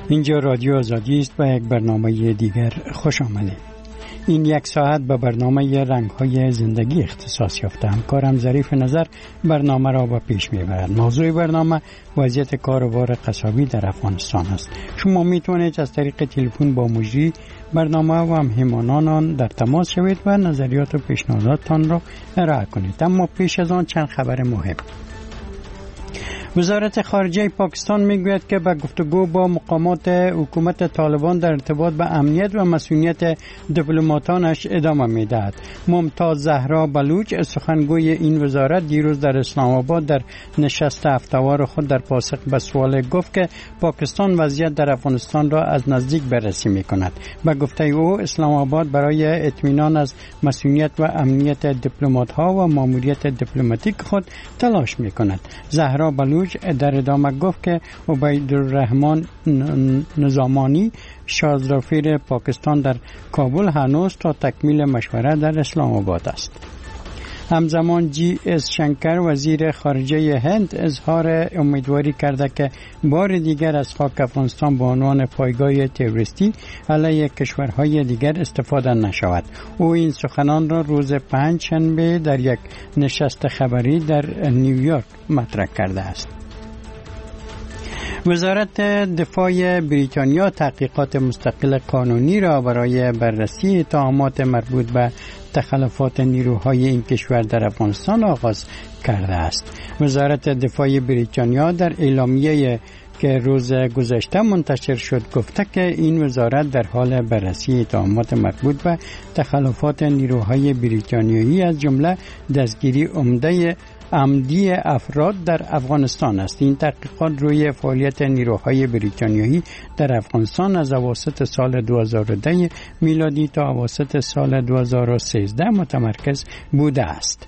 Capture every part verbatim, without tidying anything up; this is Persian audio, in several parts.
اینجا رادیو آزادی است و یک برنامه دیگر خوش آمدید. این یک ساعت به برنامه رنگ‌های زندگی اختصاص یافته. همکارم ظریف نظر برنامه را به پیش میبرد. موضوع برنامه وضعیت کار و بار قصابی در افغانستان است. شما میتونید از طریق تلفن با مجری برنامه و همهمانان در تماس شوید و نظریات و پیشنهاداتتان را ارائه کنید. اما پیش از آن چند خبر مهم. وزارت خارجه پاکستان میگوید که به گفتگو با مقامات حکومت طالبان در ارتباط به امنیت و مسئولیت دیپلماتانش ادامه میدهد. ممتاز زهرا بلوچ سخنگوی این وزارت دیروز در اسلام آباد در نشست هفته‌وار خود در پاسخ به سوال گفت که پاکستان وضعیت در افغانستان را از نزدیک بررسی میکند. به گفته او اسلام آباد برای اطمینان از مسئولیت و امنیت دیپلمات‌ها و ماموریت دیپلماتیک خود تلاش میکند. زهرا بلوچ در ادامه گفت که عبیدالرحمن نظامانی شاهزاده‌فیر پاکستان در کابل هنوز تا تکمیل مشوره در اسلام آباد است. همزمان جی اس شنکر وزیر خارجه هند اظهار امیدواری کرده که بار دیگر از خاک افغانستان به عنوان پایگاه تروریستی علیه کشورهای دیگر استفاده نشود. او این سخنان را روز پنجشنبه در یک نشست خبری در نیویورک مطرح کرده است. وزارت دفاع بریتانیا تحقیقات مستقل قانونی را برای بررسی اتهامات مربوط به تخلفات نیروهای این کشور در افغانستان آغاز کرده است. وزارت دفاع بریتانیا در اعلامیه که روز گذشته منتشر شد گفته که این وزارت در حال بررسی اتهامات مربوط به تخلفات نیروهای بریتانیایی از جمله دستگیری عمده عمدی افراد در افغانستان است. این تحقیقات روی فعالیت نیروهای بریتانیایی در افغانستان از اواسط سال دو هزار و ده میلادی تا اواسط سال دو هزار و سیزده متمرکز بوده است.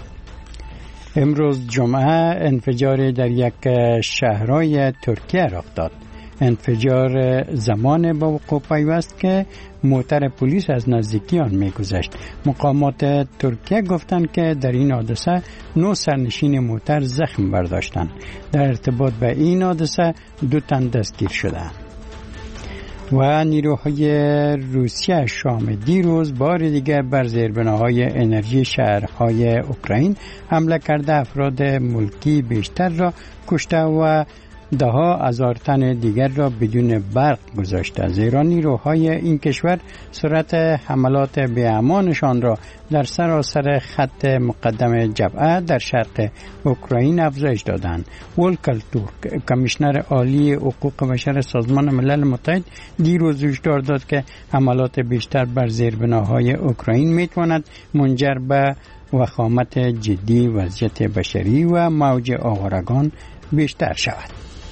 امروز جمعه انفجار در یک شهرهای ترکیه رخ داد. انفجار زمان با وقوع پیوست که موتر پلیس از نزدیکی آن می‌گذشت. مقامات ترکیه گفتند که در این حادثه نه سرنشین موتر زخم برداشتند. در ارتباط به این حادثه دو تن دستگیر شدند. و نیروهای روسیه شام دیروز بار دیگر بر زیربناهای انرژی شهرهای اوکراین حمله کرده افراد ملکی بیشتر را کشته و ده ها هزار تن دیگر را بدون برق گذاشته. زیرا نیروهای این کشور سرعت حملات بی‌امانشان را در سراسر خط مقدم جبهه در شرق اوکراین افزایش دادند. ولکر تورک کمیشنر عالی حقوق بشر سازمان ملل متحد دیروز هشدار داد که حملات بیشتر بر زیربناهای اوکراین میتواند منجر به وخامت جدی وضعیت بشری و موج آوارگان بیشتر شود.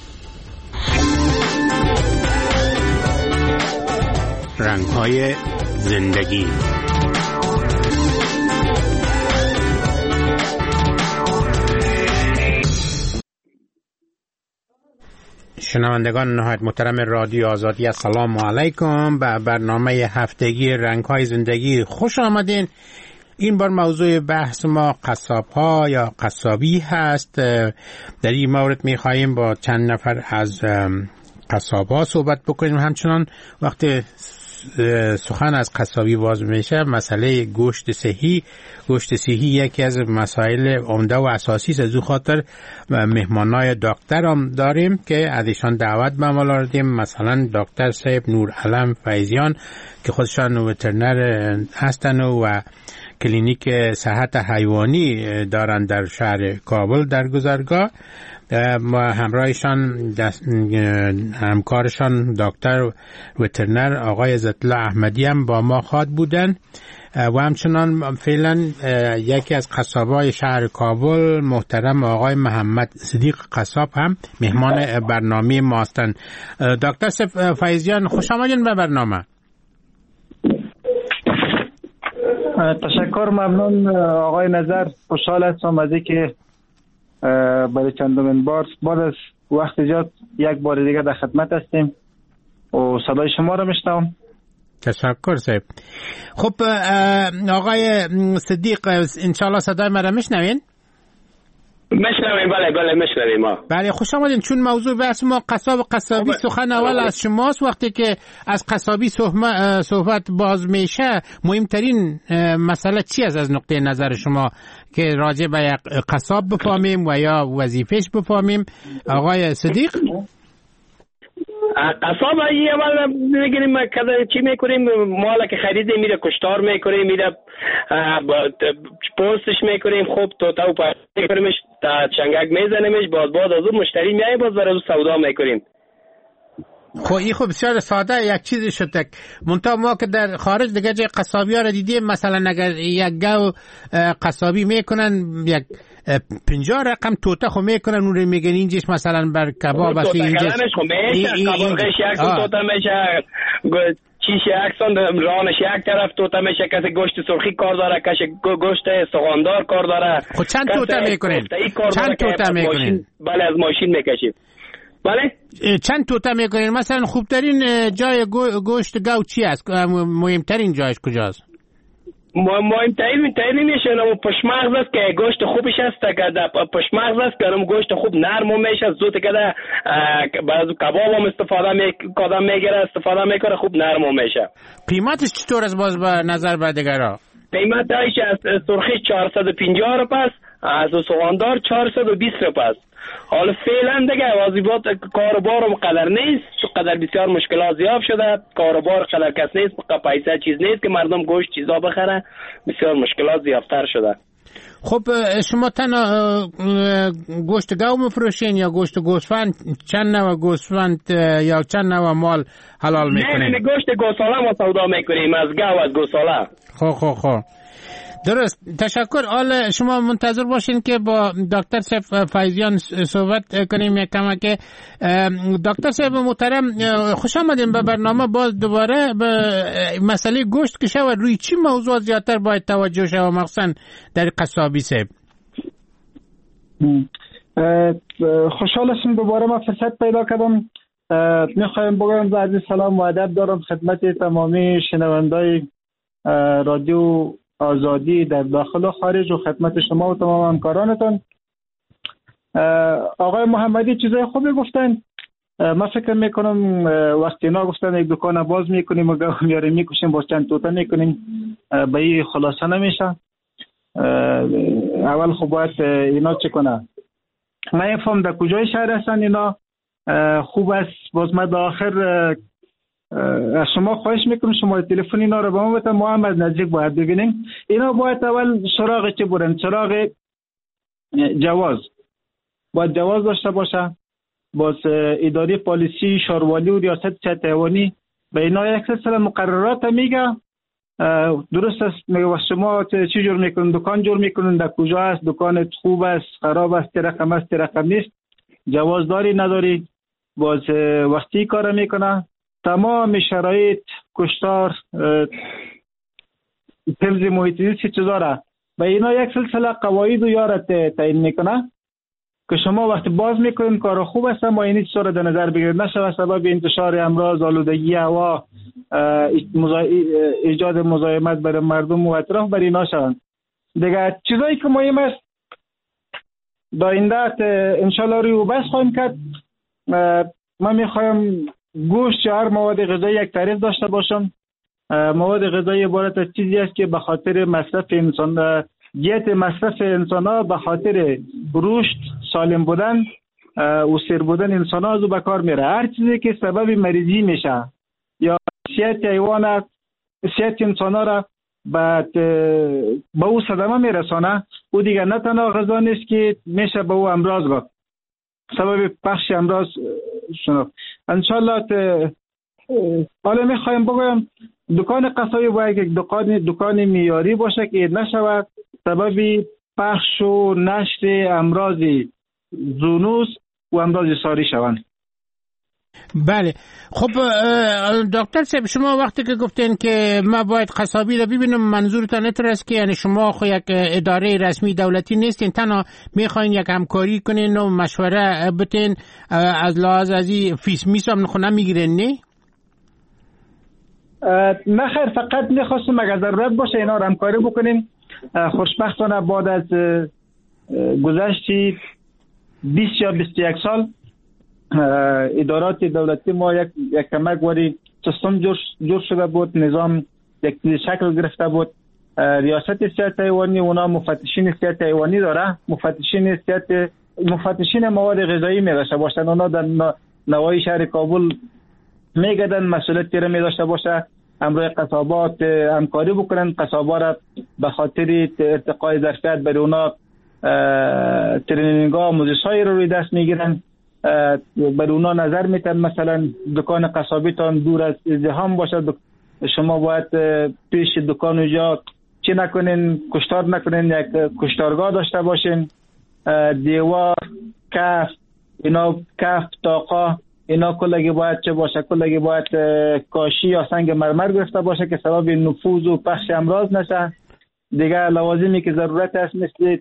رنگ‌های زندگی. شنوندگان نهایت محترم رادیو آزادی، السلام علیکم. به برنامه هفتگی رنگ‌های زندگی خوش آمدین. این بار موضوع بحث ما قصاب‌ها یا قصابی هست. در این مورد می‌خواهیم با چند نفر از قصاب‌ها صحبت بکنیم. همچنان وقتی سخن از قصابی باز میشه مسئله گوشت صحی گوشت صحی یکی از مسائل عمده و اساسی است. از او خاطر مهمانای دکتر هم داریم که ازشان دعوت به ما دادیم. مثلا دکتر صاحب نورعلم فیضیان که خودشان وترنر هستن و کلینیک صحت حیوانی دارند در شهر کابل در گذرگاه. ما همراهشان همکارشان دکتر وترنر آقای عزت‌الله احمدی هم با ما خواهد بودن و همچنان فعلا یکی از قصابای شهر کابل محترم آقای محمد صدیق قصاب هم مهمان برنامه ما هستند. دکتر فیضیان خوش آمدین به برنامه. تشکر، ممنون آقای نظر. خوشحال هستم از اینکه برای چندمین بار بعد از وقت زیاد یک بار دیگه در خدمت هستیم و صدای شما رو میشنوم. تشکر صاحب. خب آقای صدیق انشالله صدای مرا میشنوین؟ مشنویم. بله بله مشنویم ما. بله خوش آمدین. چون موضوع بحث ما قصاب و قصابی سخن اول از شماست، وقتی که از قصابی صحبت باز میشه مهمترین مسئله چی است از نقطه نظر شما که راجع به یک قصاب بفهمیم و یا وظیفهش بفهمیم؟ آقای صدیق. قصاب ای اول میگیریم چی میکنیم، مالا که خریده میره کشتار میکنیم، میره پوستش میکنیم، خوب توتا و پرده میکنیمش، تا چنگک میزنیمش، باز بعد از اون مشتری میای باز برای سودا میکنیم. خب این خب بسیار ساده یک چیزی شده. منتها ما که در خارج دیگه جای قصابی ها را دیدیم، مثلا اگر یک گاو قصابی میکنن یک پنجاه رقم توته خو میکنن، اون رو میگن اینجش مثلا بر کباب است، اینجش کبابش یک توته میشه، چیش یکسان رانش یک طرف توته میشه، کسی گوشت سرخی کار داره، کسی گوشت سغاندار کار داره. خب چند توته میکنین؟ چند توته میکنین؟ بله از ماشین میکشیم. بله چند توته میکنین؟ مثلا خوبترین جای گوشت گاو چی است؟ مهمترین جایش کجاست؟ مهمترین ترین میشه اون پشماغ است که گوشت خوبش است، که پشماغ است که اون گوشت خوب نرم میشه، زود که بعضی کباب هم استفاده میکنه، میگیره استفاده میکنه، خوب نرم میشه. قیمتش چطور است باز به نظر به دیگرا؟ قیمتش از سرخی چهارصد و پنجاه روپیه، از سغاندار چهارصد و بیست روپیه. حالا فعلا دیگه واجبات کاروبارم قدر نیست، چون قدر بسیار مشکلات زیاد شده، کاروبار قدر کس نیست، پیسه چیز نیست که مردم گوشت چیزا بخره، بسیار مشکلات زیادتر شده. خب شما تنها گوشت گاو میفروشین یا گوشت گوسفند؟ چند نوع گوسفند یا چند نوع مال حلال میکنین؟ نه نه گوشت گوساله ما سودا میکنیم، از گاو از گوساله. خب خب خب درست، تشکر. حالا شما منتظر باشین که با دکتر صاحب فیضیان صحبت کنیم یک کم. که دکتر صاحب محترم خوش آمدین به برنامه. باز دوباره به مسئله گوشت که شود روی چی موضوع زیادتر باید توجه شود، مخصوصا در قصابی صاحب؟ خوشحال هستم دوباره ما فرصت پیدا کردم. میخوایم بگم عرض سلام و ادب دارم خدمت تمامی شنوندای رادیو آزادی در داخل و خارج و خدمت شما و تمام همکارانتان. آقای محمدی چیزای خوبی گفتن. من فکر میکنم وقتی اینا گفتن یک دکان باز میکنیم و گاو میاریم میکشیم باز چند توته میکنیم، به این خلاصه نمیشه. اول خب باید اینا چه کنه، من نفهم در کجای شهر هستن اینا. خوب است باز من در آخر از شما خواهش میکنم شما تلفن اینا رو به ما بده، ما هم از نزدیک باید ببینیم. اینا باید اول سراغ چه برن؟ سراغ جواز، باید جواز داشته باشه. باز اداره پالیسی شاروالی و ریاست چت حیوانی به اینا یک سلسله مقررات میگه. درست است میگه شما چی جور میکنن؟ دکان جور میکنن، در کجا است دکانت؟ خوب است خراب است، رقم است رقم نیست، جواز داری نداری، باز وقتی کار میکنه. تمام شرایط کشتار حفظ محیط زیست چه داره به اینا یک سلسله قواعد و یارت تعیین میکنه که شما وقتی باز میکنین کار خوب است، اما این چیزا رو در نظر بگیرید نشه سبب انتشار امراض، آلودگی هوا، ایجاد مزاحمت برای مردم و اطراف برای اینا شوند. دیگه چیزایی که مهم است داینده انشالله روی و بس خواهیم کرد. من میخوایم گوشت هر مواد غذایی یک تعریف داشته باشم. مواد غذایی عبارت از چیزی است که به خاطر مصرف انسان، دیت مصرف انسان ها به خاطر رشد، سالم بودن و سیر بودن انسان ها از او به کار میره. هر چیزی که سبب مریضی میشه یا صحت حیوان، صحت انسان ها را به او صدمه میرسانه، او دیگه نه تنها غذا نیست که میشه به او امراض با سبب پخش امراض شنو. انشالله حالا میخوایم بگویم دکان قصابی باید یک دکان دکان معیاری باشه که نشود سبب پخش و نشر امراض زونوس و امراض ساری شوند. بله خب دکتر صاحب شما وقتی که گفتین که ما باید قصابی رو ببینم، منظورتان اینطور است که یعنی شما خو یک اداره رسمی دولتی نیستین، تنها میخواین یک همکاری کنین و مشوره بتین، از لحاظ از این فیس میس هم نخونه میگیرین؟ نه نه خیر، فقط میخواستم اگر ضرورت باشه اینا رو همکاری بکنیم. خوشبختانه بعد از گذشتی بیست یا بیست و یک سال ادارات دولتی ما یک یک کمک وری سیستم جور جور شده بود، نظام یک شکل گرفته بود. ریاست صحت حیوانی اونا مفتشین صحت حیوانی داره، مفتشین صحت مفتشین مواد غذایی می داشته باشند. اونا در نواحی شهر کابل میگردن مسئولیت را می داشته باشه، امروی قصابات همکاری بکنن، قصابا را به خاطر ارتقای ظرفیت برای اونا ترینینگ ها آموزش های رو روی دست میگیرن، برای اونا نظر میتن مثلا دکان قصابیتان دور از ازدحام باشه، شما باید پیش دکان اونجا چی نکنین، کشتار نکنین، یک کشتارگاه داشته باشین، دیوار، کف، اینا کف، تاقا، اینا کلگی باید چه باشه، کلگی باید کاشی یا سنگ مرمر گرفته باشه که سبب نفوذ و پخش امراض نشه. دیگه لوازمی که ضرورت است مثل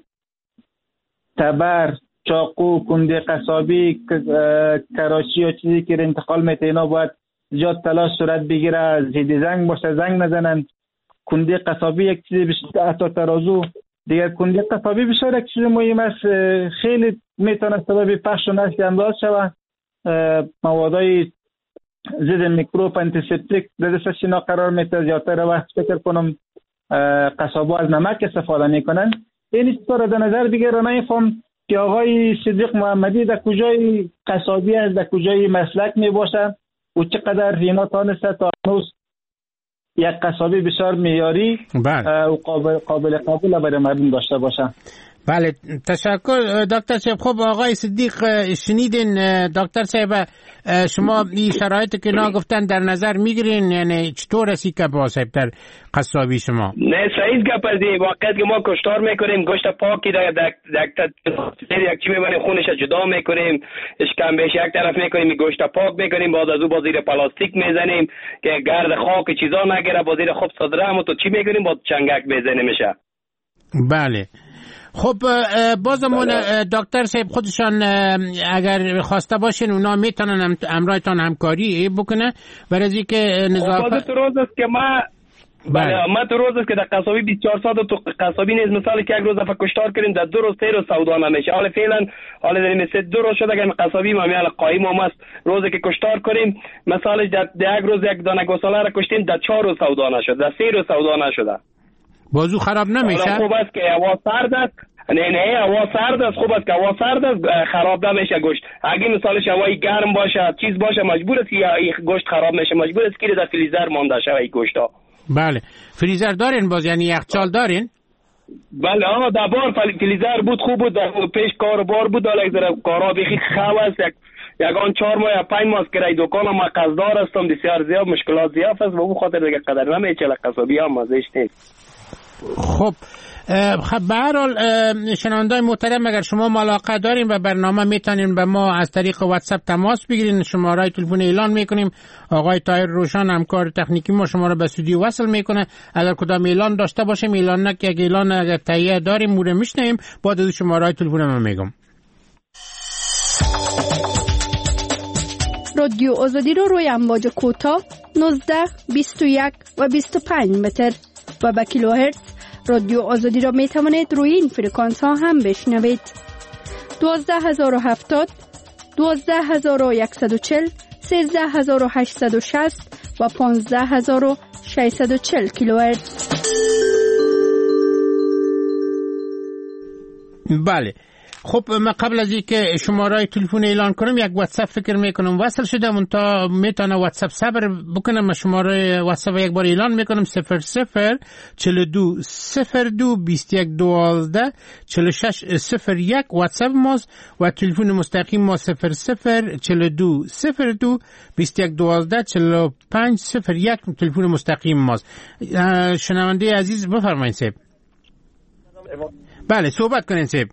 تبر، چاقو، کنده قصابی، کراچی یا چیزی که انتقال میته اینا باید زیاد تلاش صورت بگیره، زید زنگ باشه، زنگ نزنن. کنده قصابی یک چیزی بشه، حتی ترازو دیگه کنده قصابی بشه یک چیز مهم است، خیلی میتونه سبب پخش و نشر امراض شود. موادای ضد میکروب انتیسپتیک در دسترس اینا قرار میته. زیادتر وقت فکر کنم قصابا از نمک استفاده میکنن. این چیزا را در نظر بگیره. نمیفهم که آقای صدیق محمدی در کجای قصابی است، در کجای مسلک می باشه و چقدر اینا تانسته تا هنوز یک قصابی بسیار معیاری و قابل قابل قبول برای مردم داشته باشه. بله، تشکر دکتر صاحب. خب آقای صدیق شنیدین دکتر صاحب، شما این شرایط که نا گفتن در نظر میگیرین؟ یعنی چطور اسی که با صاحب در قصابی شما؟ نه صحیح گپ است. واقعیت که ما کشتار میکنیم، گوشت پاکی در در یک چی میبریم خونش جدا میکنیم، اشکم بهش یک طرف میکنیم، گوشت پاک میکنیم، بعد از او با زیر پلاستیک میزنیم که گرد خاک چیزا نگیره، با زیر خوب صدره هم تو چی میکنیم، با چنگک میزنیم میشه. بله. خب بازمون دکتر صاحب خودشان اگر خواسته باشین اونا میتونن امرایتان همکاری بکنه برای که نظافت. تو روز است که ما بله ما تو روز است که در قصابی بیست و چهار ساعت تو قصابی نیز مثال که یک روز دفعه کشتار کردیم در دو روز سه روز سودا نمیشه. حالا فعلا حالا در مثل دو روز شده که قصابی ما میال قایم هم است. روزی که کشتار کنیم مثلا در یک روز یک دانه گوساله را کشتیم در چهار روز سودا نشد، در سه روز سودا نشده. بازو خراب نمیشه؟ خوب است که هوا سرد است. نه نه هوا سرد است. خوب است که هوا سرد است، خراب نمیشه گوشت. اگه مثالش هوای گرم باشه چیز باشه مجبور است که گوشت خراب میشه، مجبور است که در فریزر مانده شه این گوشت ها. بله. فریزر دارین باز، یعنی یخچال دارین؟ بله آها در بار فریزر بود، خوب بود، در پیش کار بار بود، حالا یک ذره کارا بخی خو است. یک یگان چهار ماه یا پنج ماه که رای دکان ما قصدار هستم، بسیار زیاد مشکلات زیاد است و به خاطر دیگه قدر نمیچه قصابی ها مزهش نیست. خب خب به هر حال شنوندای محترم، اگر شما علاقه دارین و برنامه میتونین به ما از طریق واتساپ تماس بگیرین. شماره تلفن اعلان میکنیم، آقای طاهر روشن همکار تکنیکی ما شما رو به استودیو وصل میکنه. اگر کدام اعلان داشته باشیم، اعلان نک یک اعلان اگر تهیه داریم موره میشنیم، بعد از شماره تلفن ما میگم. رادیو آزادی رو روی امواج کوتاه نوزده بیست و یک و بیست و پنج متر و به کیلوهرتز رادیو آزادی را می توانید روی این فرکانس ها هم بشنوید. دوازده هزار و هفتاد، دوازده هزار و صد و چهل، سیزده هزار و هشتصد و شصت و پانزده هزار و ششصد و چهل کیلوهرتز. بله. خب من قبل از اینکه شماره تلفن اعلان کنم یک واتساپ فکر میکنم وصل شده، من تا میتونه واتساپ صبر بکنم. شماره واتساپ یک بار اعلان میکنم: صفر صفر چهل و دو صفر دو بیست و یک دوازده چهل و شش صفر یک واتساپ ماست و تلفن مستقیم ما صفر صفر چهل و دو صفر دو بیست و یک دوازده چهل و پنج صفر یک تلفن مستقیم ماست. شنونده عزیز بفرمایید صاحب. بله صحبت کنین صاحب.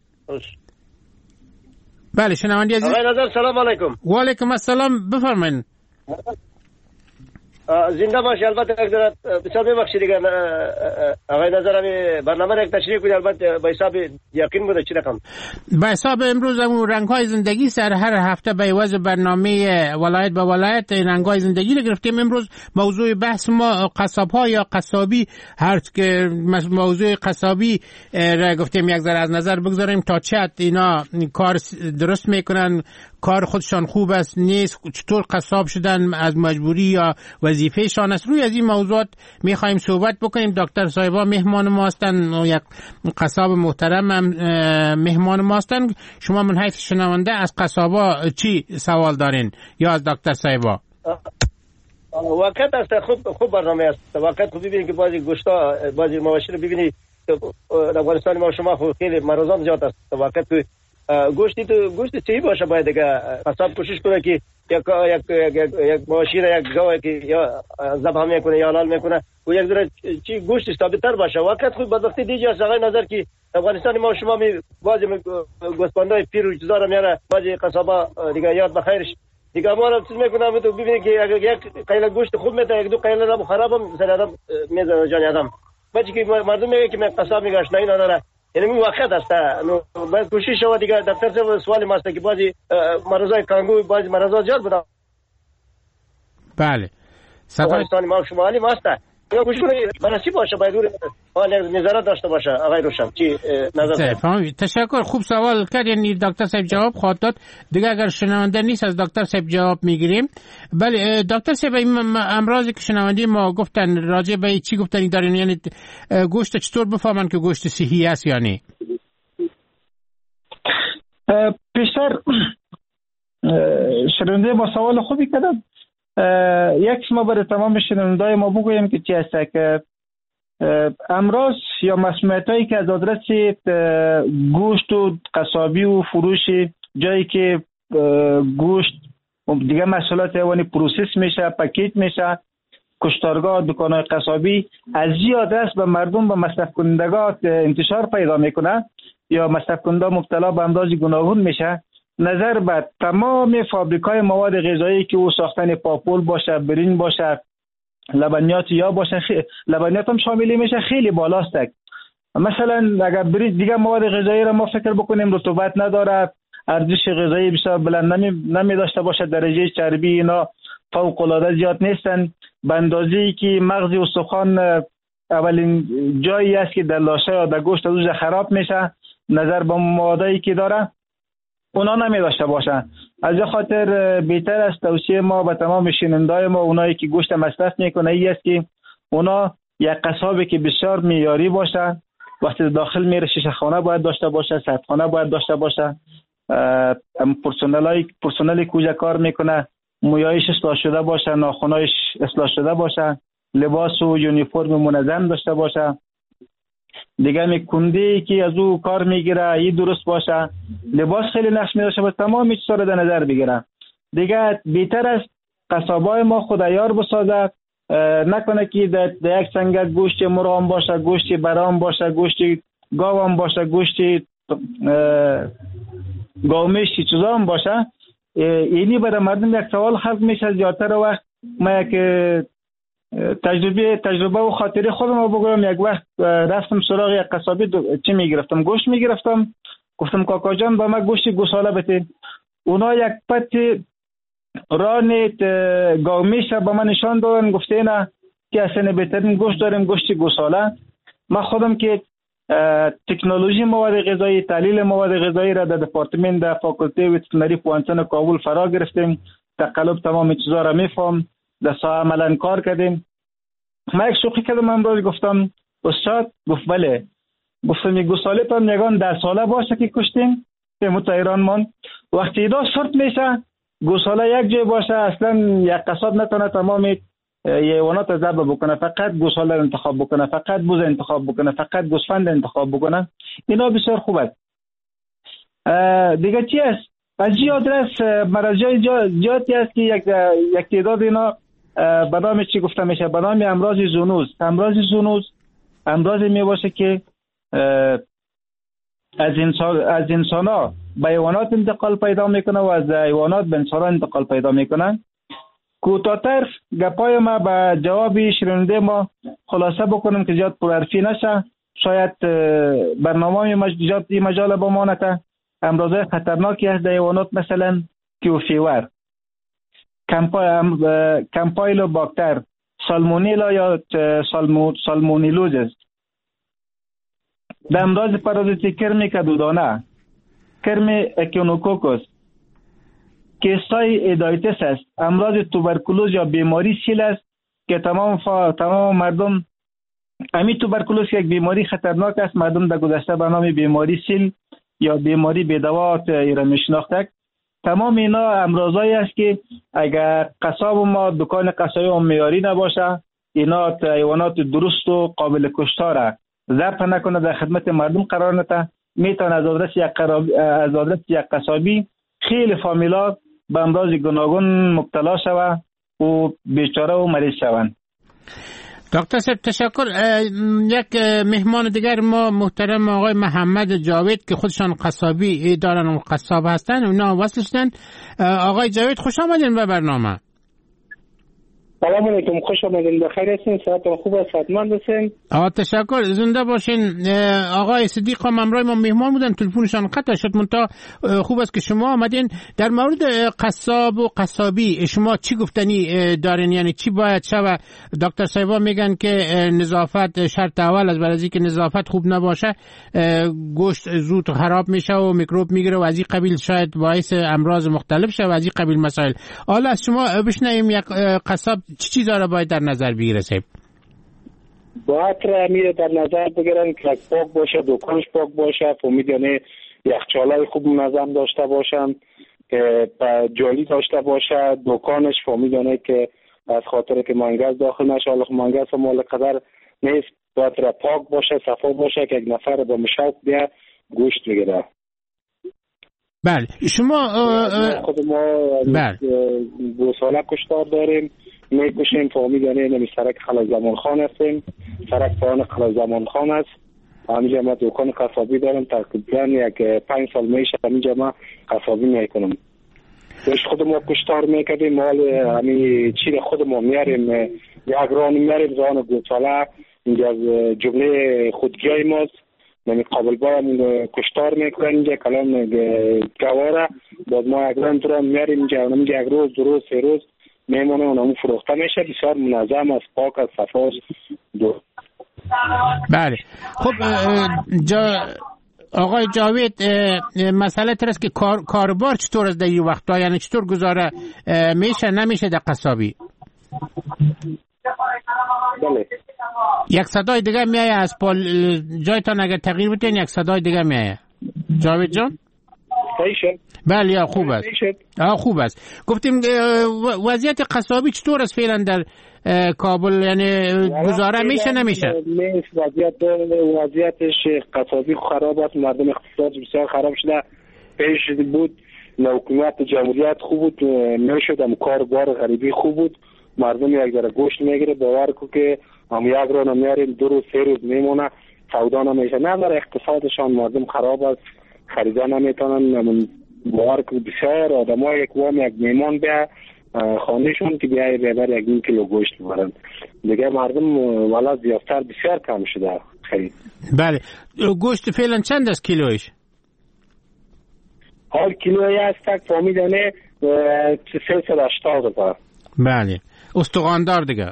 بله شنوندی عزیز. آقای نظر سلام علیکم. و علیکم السلام، بفرمایید. زنده باشی. البته اگر بسیار ببخشید دیگه آقای نظر همی برنامه را تشریح کنید. البته به حساب یقین بوده چی رقم به حساب امروز همون رنگ‌های زندگی سر هر هفته به عوض برنامه ولایت به ولایت رنگ‌های زندگی رو گرفتیم. امروز موضوع بحث ما قصاب‌ها یا قصابی هست که موضوع قصابی را گفتیم یک ذره از نظر بگذاریم تا چه حد اینا کار درست میکنن، کار خودشان خوب است نیست، چطور قصاب شدن از مجبوری یا وظیفهشان است. روی از این موضوعات میخوایم صحبت بکنیم. دکتر صاحبا مهمان ما هستند و یک قصاب محترم هم مهمان ما هستند. شما من حیث شنونده از قصابا چی سوال دارین یا از دکتر صاحبا؟ وقت است خوب خوب برنامه است. وقت خوب ببینید که بعضی گوشتا بعضی مواشی رو ببینید در افغانستان ما شما خو خیلی مرضان زیاد است. وقت گوشتی تو گوشت صحیح باشه باید دیگه قصاب کوشش کنه که یک یک یک یک مواشی را یک گاوی که یا ذبح میکنه یا حلال میکنه و یک ذره چی گوشت ثابت‌تر باشه. وقت خود بدبختی دیگه از آقای نظر که افغانستان ما شما می بعضی گوسفندای پیر و چیزا را میاره بعضی قصابا دیگه یاد بخیرش دیگه ما را چیز میکنه تو ببینید که اگر یک قیل گوشت خوب میده یک دو قیل را خراب هم سر آدم میزنه جان آدم. بچه که مردم میگه که من قصاب میگه اشنایی نداره. یعنی این وقت است. نو باید کوشش شود دیگه. دکتر صاحب سوالی ما است که بعضی مرضای کانگو بعضی مرضا زیاد بودن. بله. افغانستان ما شمالی ما است. یا کوشش کنید مناسب باشه باید حال نظارت داشته باشه. آقای روشن چی نظر دارید؟ تشکر. خوب سوال کرد. یعنی دکتر صاحب جواب خواهد داد. دیگه اگر شنونده نیست از دکتر صاحب جواب میگیریم. بله دکتر صاحب امراضی که شنونده ما گفتن راجع به چی گفتن دارین؟ یعنی گوشت چطور بفهمن که گوشت صحی است یا نه؟ پیشتر شنونده ما سوال خوبی کردن. یک ما برای تمام شنوندای ما بگویم که چی است که امراض یا مسمومیت هایی که از آدرس گوشت و قصابی و فروش جایی که گوشت دیگه محصولات حیوانی پروسس میشه پکیج میشه کشتارگاه دکان‌های قصابی از این آدرس به مردم به مصرف کنندگان انتشار پیدا میکنه یا مصرف کننده مبتلا به امراض گوناگون میشه. نظر به تمام فابریکای مواد غذایی که او ساختن پاپول باشه برین باشه لبنیات یا باشه خی... لبنیات هم شامل میشه خیلی بالاست. مثلا اگر برید دیگه مواد غذایی را ما فکر بکنیم رطوبت نداره ارزش غذایی بسیار بلند نمی, نمی داشته باشه درجه چربی اینا فوق العاده زیاد نیستن به اندازه‌ای که مغز استخوان اولین جایی است که در لاشه یا در گوشت روز خراب میشه نظر به موادایی که داره اونا نمی داشته باشن. از این خاطر بهتر است توصیه ما به تمام شنوندای ما اونایی که گوشت مصرف میکنه ای است که اونا یک قصابی که بسیار معیاری باشه وقتی داخل میره شیشه خانه باید داشته باشه سردخانه باید داشته باشه پرسنلای پرسنلی که کار میکنه مویایش اصلاح شده باشه ناخنایش اصلاح شده باشه لباس و یونیفرم منظم داشته باشه دیگه می کندی که از او کار میگیره این درست باشه لباس خیلی نقش میداشه و تمام چیزا رو در نظر بگیره. دیگه بهتر است قصابای ما خودیار بسازه نکنه که در یک سنگک گوشت مرغ باشه گوشت برام باشه گوشت گاو باشه گوشت گاومیش چیزا هم باشه. اینی برای مردم یک سوال خلق میشه زیادتر وقت ما یک تجربه تجربه و خاطره خودم رو بگم. یک وقت رفتم سراغ یک قصابی چی میگرفتم گوشت میگرفتم گفتم کاکا جان با ما گوشت گوساله بده. اونا یک پتی رانیت گاومیش با من نشان دادن گفته نه که اصلا بهترین گوشت داریم گوشت گوساله. من خودم که تکنولوژی مواد غذایی تحلیل مواد غذایی را در دپارتمان در فاکولته وترینری پوهنتون کابل فرا گرفتیم تقلب تمام چیزا را میفهم در ساعت عملا کار کردیم. ما یک شوخی کردم امروز گفتم استاد گفت بله گفتم یک گوساله تا میگن ده ساله باشه که کشتیم به متایران من وقتی اینا سرد میشه گوساله یک جای باشه اصلا یک قصاب نتونه تمام حیوانات ذبح بکنه فقط گوساله انتخاب بکنه فقط بوز انتخاب بکنه فقط گوسفند انتخاب بکنه. اینا بسیار خوب است. دیگه چی است از این آدرس مرضای زیادی است که یک یک تعداد اینا به نام چی گفته میشه به نام امراض زونوز. امراض زونوز امراضی می باشه که از انسان از انسان‌ها به حیوانات انتقال پیدا میکنه و از حیوانات به انسان‌ها انتقال پیدا میکنه. کوتاه‌تر گپای ما به جواب شنونده ما خلاصه بکنم که زیاد پرحرفی نشه. شاید برنامه ما زیاد این مجال بمانه. امراض خطرناکی از حیوانات مثلا کیوفیور، کمپایلوباکتر، سالمونیلا یا سالمو سالمونیلوزیس، د امراض پارازیتی کرم کدودانه، کرم اکینوکوکوس، کیستای ایدایتس است، امراض توبرکولوز یا بیماری سیل است که تمام فا... تمام مردم امی توبرکولوز یک بیماری خطرناک است. مردم در گذشته به نام بیماری سیل یا بیماری بی‌دوا ایران میشناختند. تمام اینا امراضایی است که اگر قصاب ما دکان قصابی ما معیاری نباشه، اینا حیوانات درست و قابل کشتار ضبط نکنه، در خدمت مردم قرار نده، میتونه از آدرس یک قرابی از آدرس یک قصابی خیلی فامیلا به امراض گوناگون مبتلا شوه و بیچاره و مریض شوند. دکتر صاحب تشکر. یک مهمان دیگر ما محترم آقای محمد جاوید که خودشان قصابی دارن و قصاب هستن، اونا وصل شدن. آقای جاوید خوش آمدین به برنامه. سلام علیکم، خوش آمدین، بخیر هستین، صحتتون خوب است، صحتمند هستین؟ آقا تشکر، زنده باشین. آقای صدیق هم همراه ما مهمان بودن، تلفنشان قطع شد، منتها خوب است که شما آمدین. در مورد قصاب و قصابی شما چی گفتنی دارین؟ یعنی چی باید شود؟ دکتر صاحبا میگن که نظافت شرط اول است، برای اینکه نظافت خوب نباشه گوشت زود خراب میشه و میکروب میگیره و از این قبیل شاید باعث امراض مختلف شه و از این قبیل مسائل. حالا از شما بشنویم یک قصاب چی چیزا را باید در نظر بگیره صاحب؟ باید را میره در نظر بگیرن که پاک باشه، دکانش پاک باشه، فهمیدنه یخچالای خوب منظم داشته باشن، جالی داشته باشه، دکانش فهمیدنه که از خاطر که منگز داخل نشه، حالا منگز هم مال قدر نیست، باید را پاک باشه، صفا باشه که یک نفر با مشوق بیا گوشت بگیره. بله شما خود ما بله گوساله کشتار داریم، میکشیم، فهمیدنه نمی سرک خلال زمان خان هستیم، سرک پایان خلال زمان خان است. همینجا ما دکان قصابی دارم، تقریبا یک پنج سال میشه همینجا ما قصابی میکنم. داشت خود ما کشتار میکردیم، مال همین چی خود ما میاریم، یک ران میاریم زان گوساله، اینجا از جمله خودگیای ماست، نمی قابل بایم کشتار میکنن اینجا کلام گواره، باز ما یک ران درام میاریم اینجا، اینجا یک روز دو روز سه روز میمونه اونمون فروخته میشه، بسیار منظم است، پاک است، صفا است. بله خب جا آقای جاوید مسئله تر است که کار کاربار چطور است در این وقتا، یعنی چطور گزاره میشه نمیشه در قصابی؟ بله یک صدای دیگه میایه از پال جایتان اگر تغییر بتین یک صدای دیگه میایه. جاوید جان بله یا خوب است. آه خوب است. گفتیم وضعیت قصابی چطور است فعلا در کابل، یعنی گزاره میشه نمیشه؟ نیست، وضعیت وضعیتش قصابی خراب است، مردم اقتصاد بسیار خراب شده. پیش بود حکومت جمهوریت خوب بود، میشد کار بار غریبی خوب بود، مردم یک ذره گوشت میگیره، باور کو که هم یک رو نمیاریم دو روز سه روز میمونه، سودا نمیشه، نه در اقتصادشان مردم خراب است، خریدن نمیتونن. باور کو بسیار آدم‌ها یک وام یک میمان بیا خانهشون که بیای ببر یک نیم کیلو گوشت ببرن، دیگه مردم والا زیادتر بسیار کم شده خرید. بله گوشت فعلا چند است کیلویش؟ هر کیلویی است تک فهمیدنه سیصد و هشتاد روپیه. بله استخواندار دیگه؟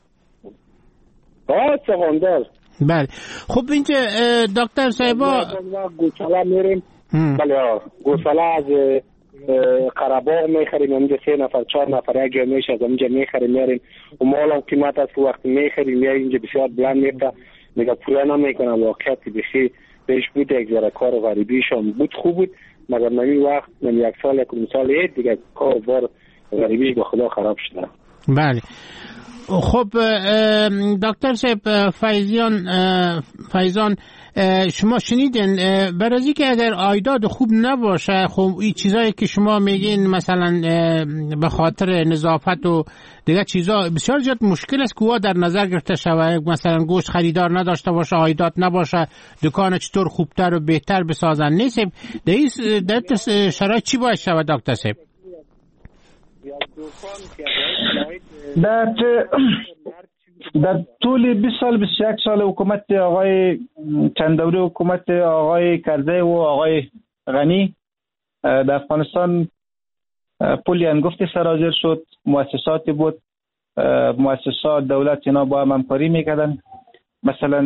آه استخواندار. بله خب اینجا دکتر صاحبا گوساله میریم، بله گوساله از قرباغ میخریم، اینجا سه نفر چهار نفر یک جا میشه، از اینجا میخریم میاریم و مال هم قیمت است، وقتی میخریم میاریم اینجا بسیار بلند میفته، میگه پوله نمیکنه. واقعیت بسیار پیش بود یک ذره کار غریبیش هم بود، خوب بود، مگر نمی وقت نمی یک سال یک سال اید دیگه کار بار غریبیش به خدا خراب شده. بله خب دکتر صاحب فیضان فیضان شما شنیدین برای که اگر عایداد خوب نباشه، خب این چیزایی که شما میگین مثلا به خاطر نظافت و دیگه چیزا بسیار زیاد مشکل است که وا در نظر گرفته شود، مثلا گوشت خریدار نداشته باشه، عایداد نباشه، دکان چطور خوبتر و بهتر بسازن. نیست در این شرایط چی باید شود دکتر صاحب؟ یا دکان که در در طول بیست سال بیست و یک سال حکومت آقای چند دوره حکومت آقای کرزی و آقای غنی در افغانستان پلی انگفت سرازیر شد. مؤسساتی بود، مؤسسات دولت اینا با هم همکاری میکردن. مثلا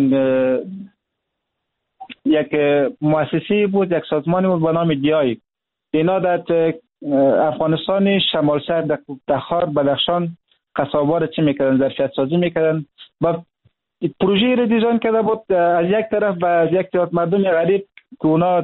یک مؤسسه بود، یک سازمانی بود به نام دی آی. اینا در افغانستان شمال شهر در تخار بدخشان قصابا را چی میکردن؟ ظرفیت سازی میکردن و پروژه را دیزاین کرده بود از یک طرف و از یک طرف مردم غریب که اونا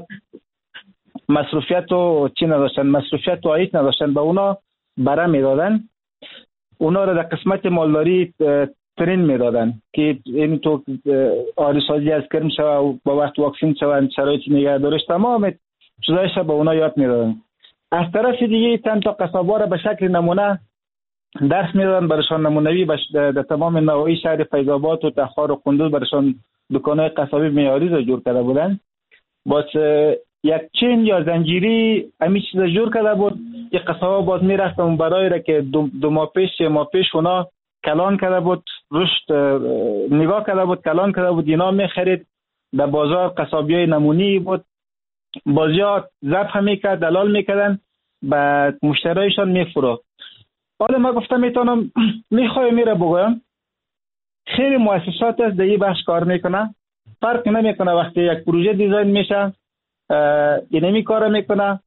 مصروفیت و چی نداشتن، مصروفیت و عاید نداشتن، به اونا بره میدادن، اونا را در قسمت مالداری ترین میدادن که این تو آری سازی از کرم شوه و با وقت واکسین شوه، شرایط نگهداریش تمام چیزایش به اونا یاد میدادن. از طرف دیگه چند تا قصابا را به شکل نمونه درس میدادن، برشان نمونوی در تمام نواحی شهر فیض آباد و تخار و قندوز برشان دکان‌های قصابی معیاری را جور کرده بودن. باز یک چین یا زنجیری همین چیز جور کرده بود. یک قصابا باز میرفتن برای را که دو, دو ماه پیش سه ماه پیش اونا کلان کرده بود، رشد نگاه کرده بود، کلان کرده بود، اینا میخرید. در بازار قصابیای نمونی بود، بازیات ذبح میکرد، دلال میکردن، بعد مشتریشان میفروخت. حالا ما گفتم میتونم میخوای میره بگویم خیلی مؤسسات است در این بخش کار میکنه، فرق نمیکنه وقتی یک پروژه دیزاین میشه اینمی کار میکنه.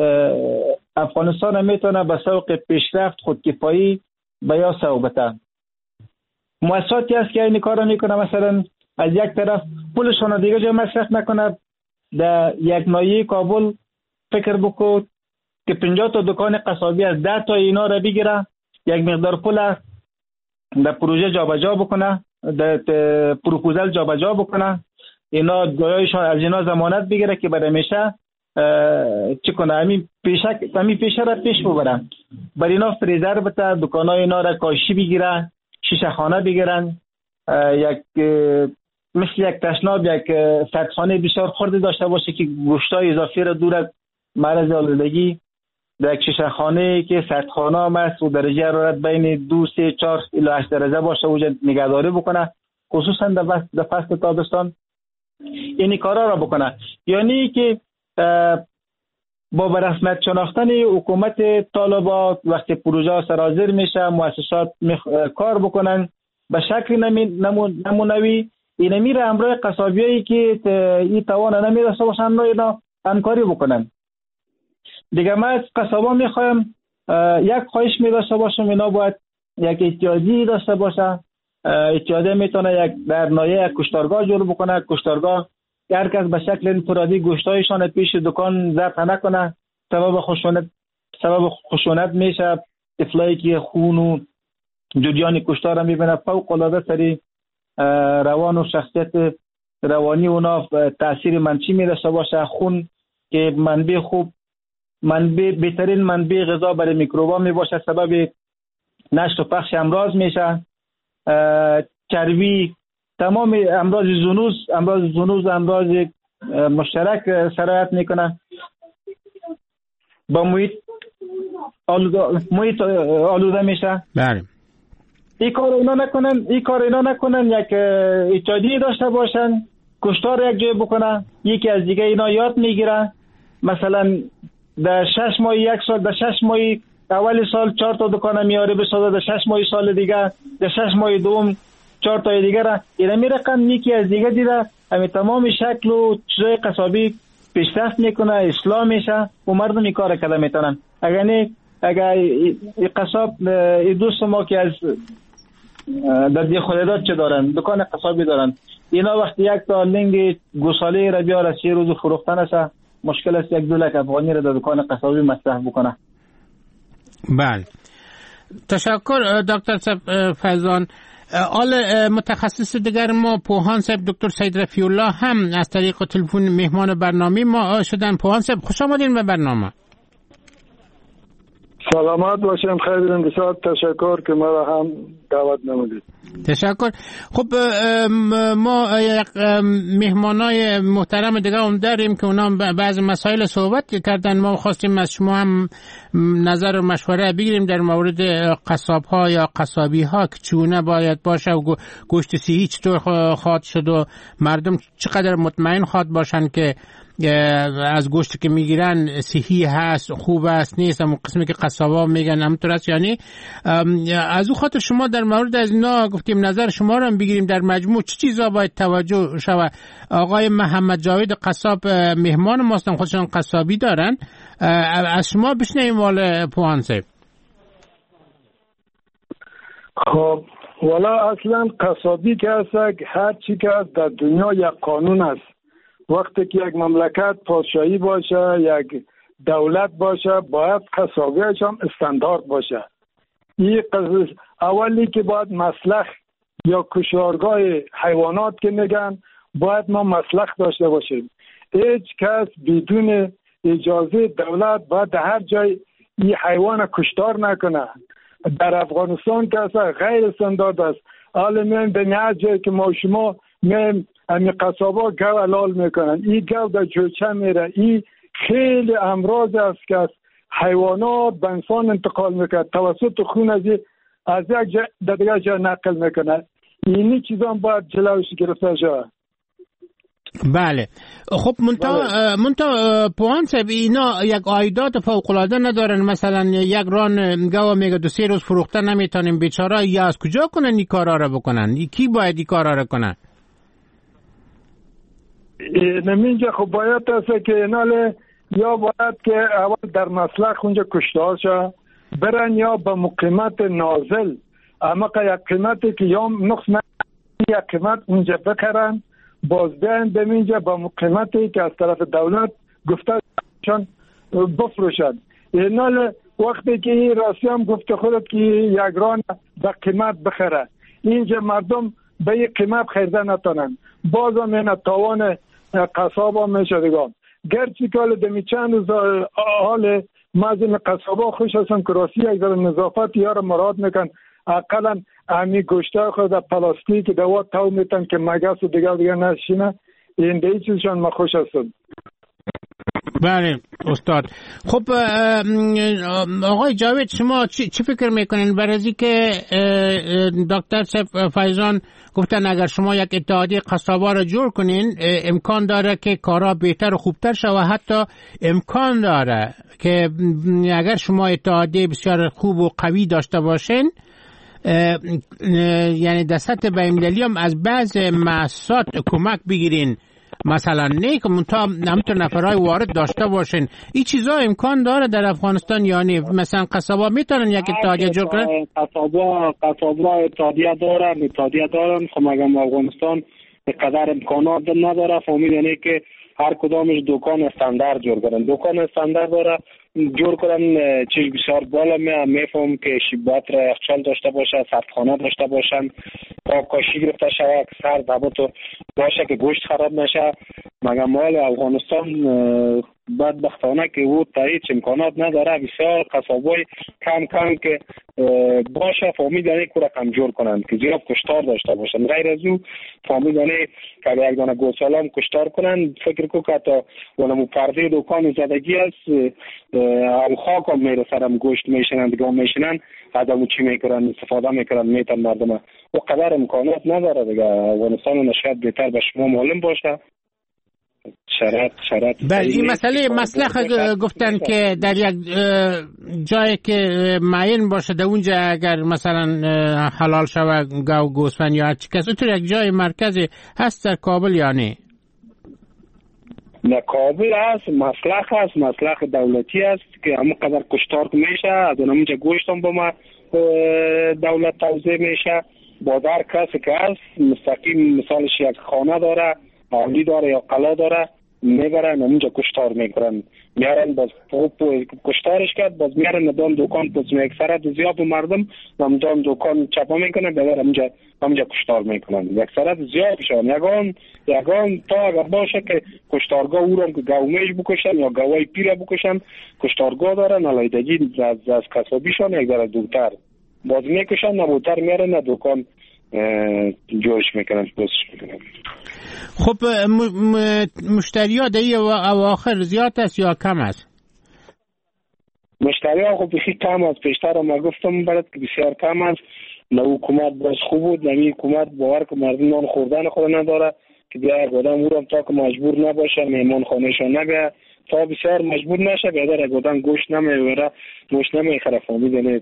افغانستان میتونه به سوق پیشرفت خودکفایی به یا صحبته. مؤسساتی است که این کار میکنه، مثلا از یک طرف پولشون دیگه جا مصرف نکنه. در یک ناحیه کابل فکر بکن که پنجاه تا دکان قصابی از ده تا اینا را بگیره، یک مقدار پول در پروژه جابجا بکنه، در پروپوزال جابجا بکنه، اینا گویایشان از اینا ضمانت بگیره که بعد همیشه چی کنه، همین پیشه همین پیشه را پیش ببرن. بر اینا فریزر بده، دکانای اینا را کاشی بگیره، شیشه خانه بگیرن، یک مثل یک تشناب یک سردخانه بسیار خرد داشته باشه که گوشتای اضافی را دور از مرض آلودگی، در یک شیشه خانه که سردخانه هم است و درجه حرارت بین دو سه چهار الی هشت درجه باشه و نگهداری بکنه، خصوصا در فصل تابستان این کارا را بکنه. یعنی که با به رسمیت شناختن حکومت طالبان وقتی پروژه سرازیر میشه، مؤسسات کار بکنن به شکل نمونوی، این میره امروی قصابیایی که این توان نمیرسه باشن اینا همکاری بکنن. دیگه من از قصابا میخوایم یک خواهش میداشته باشم، اینا باید یک اتحادیه داشته باشه. اتحادیه میتونه یک در ناحیه یک کشتارگاه جور بکنه، کشتارگاه هر کس به شکل انفرادی گوشتایشان پیش دکان ذبح نکنه، سبب خشونت سبب خشونت میشه. طفلایی که خون و جریان کشتار رو میبینه فوق العاده سری روان و شخصیت روانی اونا تاثیر منفی میرسه باشه. خون که منبع خوب منبع بهترین منبع غذا برای میکروبا می باشه، سبب نشت و پخش امراض میشه. چربی، تمام امراض زنوز امراض زنوز امراض مشترک سرایت میکنه. با محیط آلوده محیط آلوده میشه. بله. این کار اینا نکنن، این کار اینا نکنن، یک اتحادیه داشته باشن، کشتار یک جای بکنن، یکی از دیگه اینا یاد میگیرن. مثلا در شش ماه یک سال، در شش ماه اول سال چهار تا دکان میاره بسازه، در شش ماه سال دیگه، در شش ماه دوم چهار تا دیگه را اینا میرقم یکی از دیگه دیده، همین تمام شکل و چیزای قصابی پیشرفت میکنه، اصلاح میشه و مردم این کار کرده میتونن. اگر نه اگر قصاب دوست ما که از در دی خودداد چه دارن، دکان قصابی دارن، اینا وقتی یک تا لنگ گوساله را بیاره سی روز فروختن است، مشکل است یک دو لک افغانی را در دکان قصابی مصرف بکنه. بله، تشکر دکتر فیضان. آل متخصص دیگر ما پوهان صاحب دکتر سید رفیع الله هم از طریق تلفن مهمان برنامه ما شدن. پوهان صاحب خوش آمدین به برنامه. سلامت باشین، خیلی بسیار تشکر که ما هم دعوت نمودید. تشکر. خب ما مهمانای محترم دیگه هم داریم که اونا بعض مسائل صحبت کردن. ما خواستیم از شما هم نظر و مشوره بگیریم در مورد قصاب ها یا قصابی ها که چونه باید باشه و گوشت صحی چطور خواهد شد و مردم چقدر مطمئن خواهد باشن که از گوشت که میگیرن صحی هست، خوب است، نیست. اما قسمی که قصابا میگن همونطور است. یعنی از او خاطر شما در مورد از اینا گفتیم نظر شما رو هم بگیریم. در مجموع چه چیزا باید توجه شود؟ آقای محمد جاوید قصاب مهمان ما هستن، خودشان قصابی دارن. از شما بشنویم وال پوانسه. خب والا اصلا قصابی که هست هر چی که هست در دنیا یک قانون است. وقتی که یک مملکت پادشاهی باشه، یک دولت باشه، باید قصابیش هم استاندارد باشه. این قصص اولی که باید مسلخ یا کشارگاه حیوانات که میگن باید ما مسلخ داشته باشیم. هیچ کس بدون اجازه دولت باید در هر جای این حیوان کشتار نکنه. در افغانستان که اصلا غیر استاندارد است. حالا میم به هر جایی که ما شما میم امی قصابا گو حلال میکنن، این گو در جوچه میره. این خیلی امراض است که از حیوانات به انسان انتقال میکنه، توسط خون از از یک جا در دیگه جا نقل میکنه. اینی چیزان باید جلوش گرفته شود. بله. خب منتا بله. منتا پوان صاحب اینا یک عایدات فوق العاده ندارن؟ مثلا یک ران گاو میگه دو سه روز فروخته نمیتونیم، بیچاره یا از کجا کنن این کارا رو بکنن؟ کی باید این کارا رو کنن؟ نمینجا خب باید است که ایناله یا باید که اول در مسلخ اونجا کشتار شه برن، یا به مقیمت نازل اما که یک قیمتی که یا نقص نه یک قیمت اونجا بکرن، باز بیان بمینجا به مقیمتی که از طرف دولت گفته شان بفروشد. ایناله وقتی که این راسی هم گفته خودت که یک ران به قیمت بخره، اینجا مردم به یک قیمت خریده نتونن، باز هم این تاوان قصاب هم میشه دیگه. گرچه که حال دمی چند روز حال مازین قصابا خوش هستن که راسی یک ذره نظافت یا را مراد میکن، اقلا امی گوشته خود در پلاستیک دوات تاو میتن که مگس و دیگه دیگه نشینه. این دیگه چیزشان ما خوش هستن. بله استاد. خب آقای جاوید شما چی, چی فکر میکنین برای که دکتر فیضان گفتن اگر شما یک اتحادیه قصابا را جور کنین امکان داره که کارا بهتر و خوبتر شود، حتی امکان داره که اگر شما اتحادیه بسیار خوب و قوی داشته باشین یعنی در سطح بین‌المللی هم از بعض مؤسسات کمک بگیرین، مثلا نه که منتها همینطور نفرهای وارد داشته باشین. این چیزا امکان داره در افغانستان؟ یعنی مثلا قصابا میتونن یک اتحادیه جور کنن؟ قصابا قصابا اتحادیه دارن اتحادیه دارن خب مگم افغانستان قدر امکانات نداره. فهمید یعنی که هر کدامش دکان استاندارد جور کنن، دکان استاندارد داره جور کنن. چیز بسیار بالا می میفهم که شیبات را یخچال داشته باشه، سردخانه داشته باشن، پاکاشی گرفته شود، سرد هوا تو باشه که گوشت خراب نشه. مگه مال افغانستان بدبختانه که او تا هیچ امکانات نداره. بسیار قصابای کم کم که باشه فهمیدنه که رقم جور کنن که زیاد کشتار داشته باشن. غیر از او فهمیدنه که یک دانه گوساله کشتار کنن، فکر کو که تا ولمو پرده دکان زدگی است او خاک هم میره سرم گوشت میشنن دیگه میشنن آدمو چی میکنن استفاده میکنن میتن مردم و قدر امکانات نداره دیگه. افغانستان نشاید بهتر به شما معلوم باشه. شرط شرط بله این مسئله مسلخ گفتن که در یک جایی که معین باشه در اونجا اگر مثلا حلال شود گاو گوسفند یا هر چی کس تو یک جای مرکزی هست در کابل یا نه؟ نه کابل هست، مسلخ هست، مسلخ دولتی هست که همون قدر کشتار میشه از اونجا گوشت هم با ما دولت توزیع میشه. بازار کسی که هست مستقیم مثالش یک خانه داره، عالی داره یا قلا داره میبرن اونجا کشتار میکنن، میارن باز کشتارش کرد باز میارن ندان دکان باز میکسرت زیاد مردم ندان دکان چپا میکنن ببر اونجا اونجا کشتار میکنن. یکسرت زیاد شون یگان یگان تا اگر باشه که کشتارگاه او رو که گاومیش بکشن یا گاوای پیره بکشن کشتارگاه دارن علایدگی از از قصابیشون یک ذره دورتر. باز میکشن، نه موتر میارن نه دکان جوش میکنن بازش میکنن. خب مشتری ها در اواخر زیاد است یا کم است؟ مشتری ها خب بسیار کم است. پیشتر ما گفتم برات که بسیار کم است. نه حکومت باز خوب بود، نه حکومت باور که مردم نان خوردن خود نداره که بیا یک آدم او را تا که مجبور نباشه مهمان خانهشان نبیه، تا بسیار مجبور نشه بیادر یک آدم گوشت نمیبره، گوشت نمیخره. فهمیدنه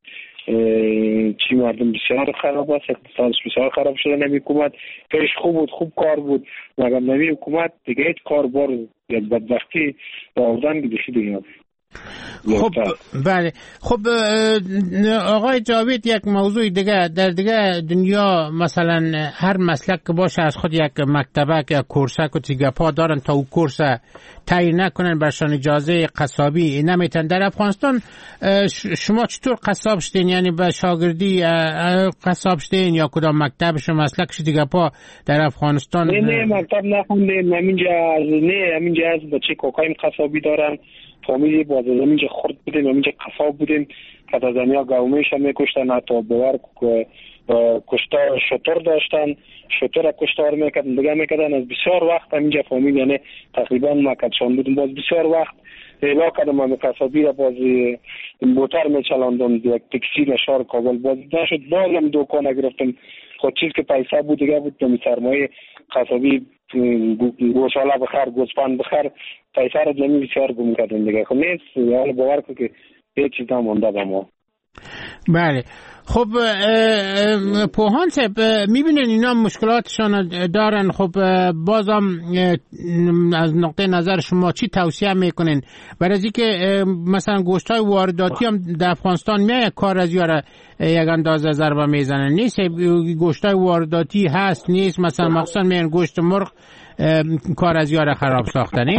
چی مردم بسیار خراب است، اقتصادش بسیار خراب شده. نمی حکومت پیش خوب بود، خوب کار بود، مگر نمی حکومت دیگه هیچ کار بار یا بدبختی آوردن بیدشی دیگه. خب بله. خب آقای جاوید، یک موضوع دیگه در دیگه دنیا مثلا هر مسلک که باشه از خود یک مکتبه یا کورسه که دیگه پا دارن تا او کورس تعیین نکنن برشان اجازه قصابی نمیتن. در افغانستان شما چطور قصاب شدین؟ یعنی به شاگردی قصاب شدین یا کدام مکتب شما مسلکش دیگه پا در افغانستان؟ نه نه مکتب نخوندیم، همینجا نه همینجا از بچه کوکایم قصابی دارن. فامیلی باز از همینجا خورد بودیم، همینجا قصاب بودیم که از همینجا گومیش هم میکشتن، حتی باور کشتار شطور داشتن، شطور کشتار میکردن دیگه میکردن. از بسیار وقت همینجا فامیل یعنی تقریبا مکتشان بودیم. باز بسیار وقت ایلا کردم همه قصابی را باز موتر میچلاندم یک تکسی نشار کابل باز نشد. باز هم دوکانه گرفتم، خود چیز که پیسه بود دیگه بود دمی سرمایه قصابی گوشاله بخر گوسفند بخر پیسه را جمعی بسیار گم کردن دیگه. خب نیست حالا باور که که هیچ چیز نمونده به ما. بله. خب پوهان صاحب میبینن اینا مشکلاتشان دارن. خب بازم از نقطه نظر شما چی توصیه میکنین برای از اینکه مثلا گوشتای وارداتی هم در افغانستان میای کار از یاره یک اندازه ضربه میزنن؟ نیست گوشتای وارداتی هست نیست؟ مثلا مخصوصا میان گوشت مرغ کار از یاره خراب ساختنی؟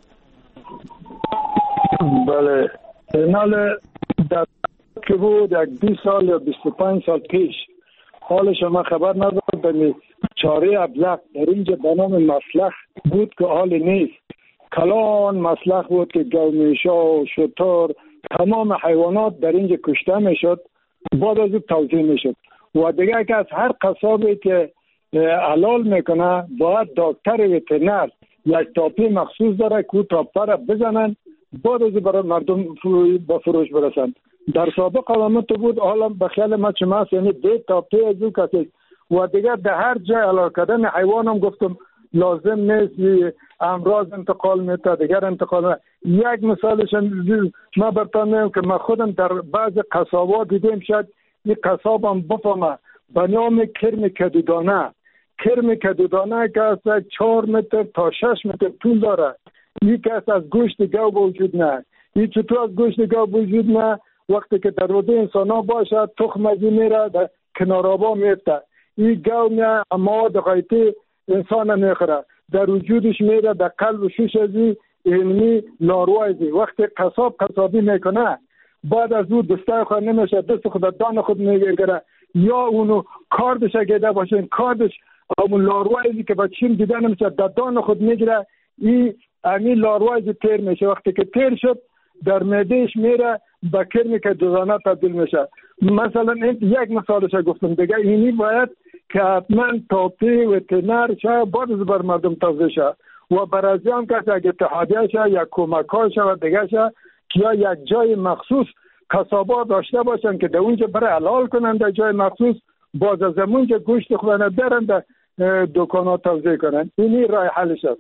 بله اینال در که بود یک بیست سال یا بیست و پنج سال پیش حال شما خبر ندارد به چاره ابلق در اینجا به نام مسلخ بود که حال نیست. کلان مسلخ بود که گومیشا و شتر تمام حیوانات در اینجا کشته میشد، بعد از او توزیع میشد. و دیگه که از هر قصابی که حلال میکنه باید دکتر وترنر یک تاپی مخصوص داره که تاپه را بزنن بعد از برای مردم با فروش برسند. در سابق علامت بود، حالا به خیال ما چه ماست یعنی ده تاپی از او کسی و دیگه در هر جای علاقه کردن حیوانم گفتم لازم نیست امراض انتقال میته دیگر انتقال میته. یک مثالش ما برتان میم که ما خودم در بعض قصابا دیدیم، شاید این قصابم بفهمه به نام کرم کدودانه. کرم کدودانه که از چهار متر تا شش متر طول داره. این که از گوشت گاو وجود نه، این چطور از گوشت گاو وجود نه وقتی که در روده انسان ها باشه تخم ازی میره در کنارابا میفته. این گاو میره مواد غایطی انسان میخوره در وجودش میره در قلب و شش ازی علمی لاروازی. وقتی قصاب قصابی میکنه بعد از او دسته خود نمیشه، دست خود دان خود میگیره یا اونو کاردش اگه باشه این کاردش همون لاروازی که بچیم دیده نمیشه در دان خود میگیره. این امی لاروازی تیر میشه، وقتی که تیر شد در معدهش میره با کرمی که دوزانه تبدیل میشه. مثلا این یک مثالش گفتم دیگه. اینی باید که حتما تاپی و تنر شاید باید از بر مردم توضیح شد و برازی هم که اگه اتحادیه شد یا کمک های شد دیگه شد که یا یک جای مخصوص قصابا داشته باشن که در اونجا برای حلال کنن در جای مخصوص، باز از اونجا گوشت خودنه برن در دکانات توضیح کنن. اینی رای حلش است.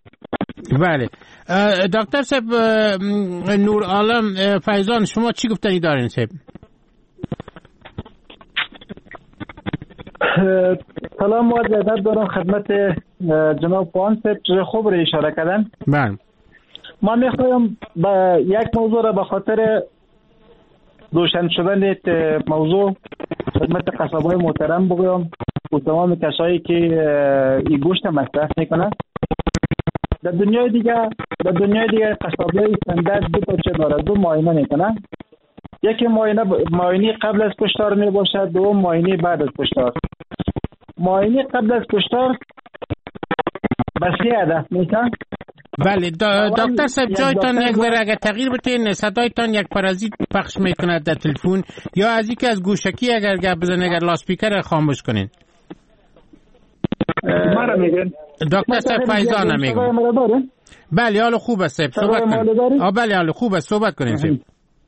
بله. دکتر صاحب نور عالم فیضان شما چی گفتنی دارین صاحب؟ سلام و ادب دارم خدمت جناب پوان صاحب، خوب رو اشاره کردن. بله. ما میخوایم با یک موضوع را به خاطر روشن شدن موضوع خدمت قصابای محترم بگویم و تمام کسایی که این گوشت مصرف میکنن. در دنیای دیگه در دنیای دیگه قصابای استاندارد دو تا چه داره، دو معاینه میکنن. یکی معاینه معاینه قبل از کشتار میباشد، دوم معاینه بعد از کشتار. معاینه قبل از کشتار به سه هدف میشن. بله دکتر صاحب جایتان یک ذره اگر تغییر بتین، صدایتان یک پرازیت پخش میکنه در تلفن، یا از اینکه از گوشکی اگر گپ بزنین، اگر لاسپیکر خاموش کنین. مرا میگن دکتر صاحب فیضان میگم. بله حال خوب است صحبت کنین. آ بله حال خوب است صحبت کنین صاحب.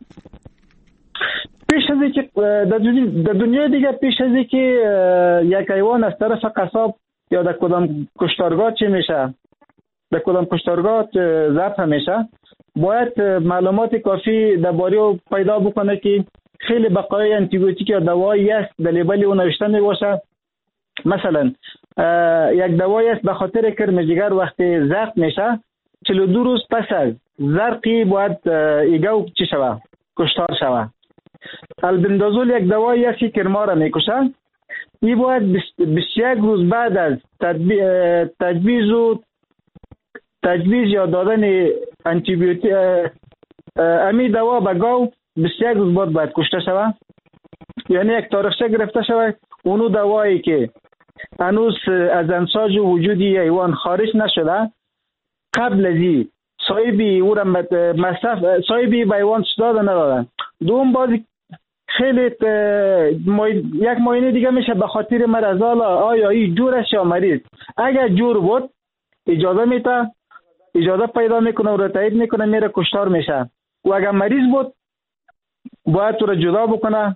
پیش از اینکه در دنیای دیگه پیش از اینکه یک حیوان از طرف قصاب یا در کدام کشتارگاه چی میشه، در کدام کشتارگاه ضبط میشه، باید معلومات کافی درباره پیدا بکنه که خیلی بقایای آنتیبیوتیک یا دوایی است در لیبل اون نوشته میباشه. مثلا یک دوایی است به خاطر کرم جگر وقتی ضبط میشه چهل و دو روز پس از زرقی باید ایگو چی شوه، کشتار شوه. البندازول یک دوایی است که کرما را میکشه، این باید بیست و یک روز بعد از تجویز و تجویز یا دادن آنتیبیوتیک امی دوا به گاو بیست و یک روز بعد باید کشته شوه. یعنی یک تاریخچه گرفته شوه اونو دوایی که هنوز از امساج وجودی حیوان خارج نشده، قبل از این صاحبی او را مصرف صاحبی به حیوان داده ندادن. دوم بازی خیلی یک معاینه دیگه میشه به خاطر مرض، آیا این جور است یا مریض. اگر جور بود اجازه میده، اجازه پیدا میکنه و را تایید میکنه، میره کشتار میشه. و اگر مریض بود باید تو را جدا بکنه،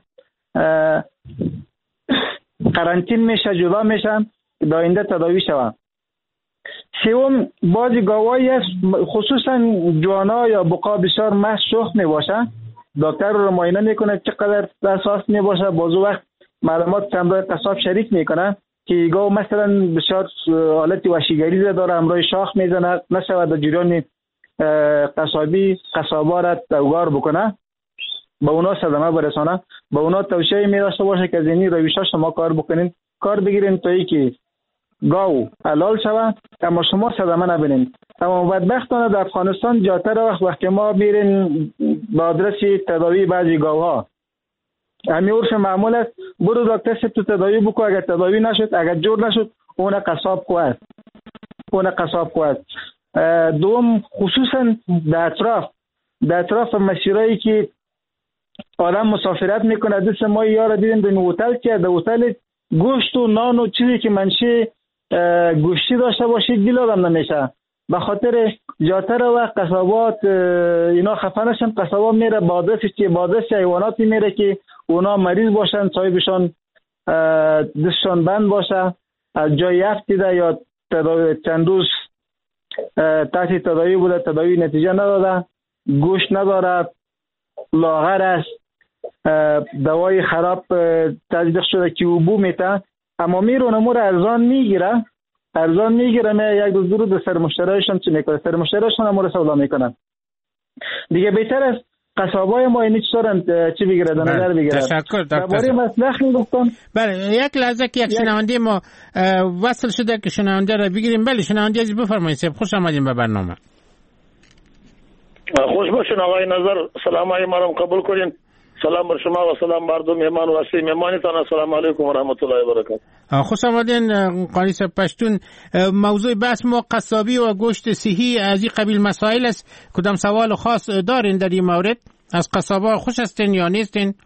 قرنطین میشه، جدا میشه، داینده تداوی شوه. سوم بعضی گاوایی است خصوصا جوانا یا بقا بسیار مست شخ میباشه، دکتر رو معاینه میکنه چقدر اساس میباشه، بعضی وقت معلومات همراه قصاب شریک میکنه که گاو مثلا بسیار حالت وحشیگری داره، همراه شاخ میزنه، نشود در جریان قصابی قصابا را توگار بکنه، به اونا صدمه برسانه. به اونا توصیه میرسته باشه که از اینی رویشا شما کار بکنین، کار بگیرین تا ای که گاو حلال شوه اما شما صدمه نبینین. اما بدبختانه در افغانستان جاتر وقت وقتی ما بیرین با آدرس تداوی بعضی گاوها همین عرف معمول است، برو دکتر سه تو تداوی بکو، اگر تداوی نشد، اگر جور نشد، اون قصاب کو است، اون قصاب کو است. دوم خصوصا در اطراف در اطراف مسیرایی که آدم مسافرت میکنه، دست ما یارو دیدیم در هتل که در هتل گوشت و نان و چیزی که منشه گوشتی داشته باشه دیل آدم نمیشه، به خاطر جاتر و قصابات اینا خفه نشن. قصابات میره با آدرس چی با آدرس حیواناتی میره که اونا مریض باشن، صاحبشان دستشان بند باشه، از جای یفت دیده یا چند روز تحت تداوی بوده، تداوی نتیجه نداده، گوشت نداره، لاغر است، دوای خراب تزریق شده که اوبو میته، اما میرونه مور ارزان میگیره ارزان میگیره نه یک دو دو رو سر مشتریشان چی میکنه، سر مشتریشان امور سودا میکنن دیگه. بهتر است قصابای ما اینی چطورن چی بگیره در نظر بگیره. تشکر درباره مصلح میگفتم. بله یک لحظه که یک شنونده ما وصل شده که شنونده را بگیریم. بله شنونده عزیز بفرمایید، خوش آمدین به برنامه. خوش باشین آقای نظر، سلام های ما را قبول کنین. سلام بر شما و سلام بر دو مهمان و اصلی مهمانتان. السلام علیکم و رحمت الله و برکاته. خوش آمدین قاری صاحب پشتون. موضوع بحث ما قصابی و گوشت صحی از این قبیل مسائل است. کدام سوال خاص دارین در این مورد؟ از قصابا خوش هستین یا نیستین؟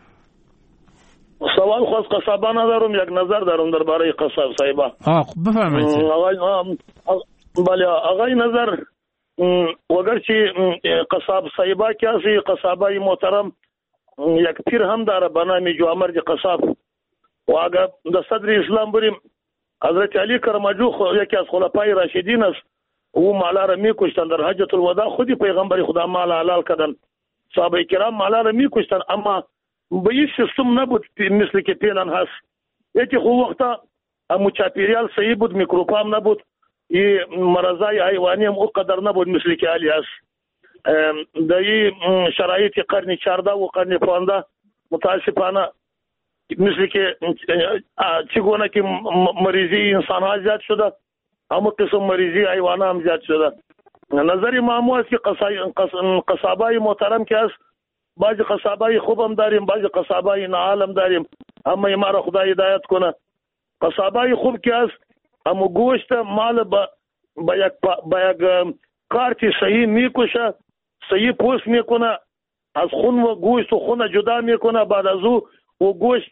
سوال خاص قصابا ندارم، یک نظر دارم درباره قصاب صاحبا. آه بفرمایید. آقای بله آقای نظر، وگرچه قصاب صاحبا کسی قصابای محترم یک پیر هم داره به نام جوامرد قصاب و اگر در صدر اسلام بریم حضرت علی کرمجو یکی از خلفای راشدین است، او مالا را میکشتن در حجۃ الوداع، خودی پیغمبر خدا مال حلال کردن، صحابه کرام مالا را میکشتن، اما به این سیستم نبود مثل که پیلن هست. یکی خو وقتا امو چاپیریال صحیح بود، میکروب هم نبود، این مرضای حیوانی هم او قدر نبود مثل که علی هست. در این شرایط قرن چهارده و قرن پانزده متاسفانه مثل که چگونه که مریضی انسان ها زیاد شده، همون قسم مریضی حیوان هم زیاد شده. نظری معمو است که قصابای محترم که هست، بعضی قصابای خوب هم داریم، بعضی قصابای ناعال هم داریم، همه ما را خدا هدایت کنه. قصابای خوب که هست همون گوشت مال با با یک با یک کارت صحیح میکشه، صحیح پوست میکنه، از خون و گوشت و خون جدا میکنه. بعد از او و گوشت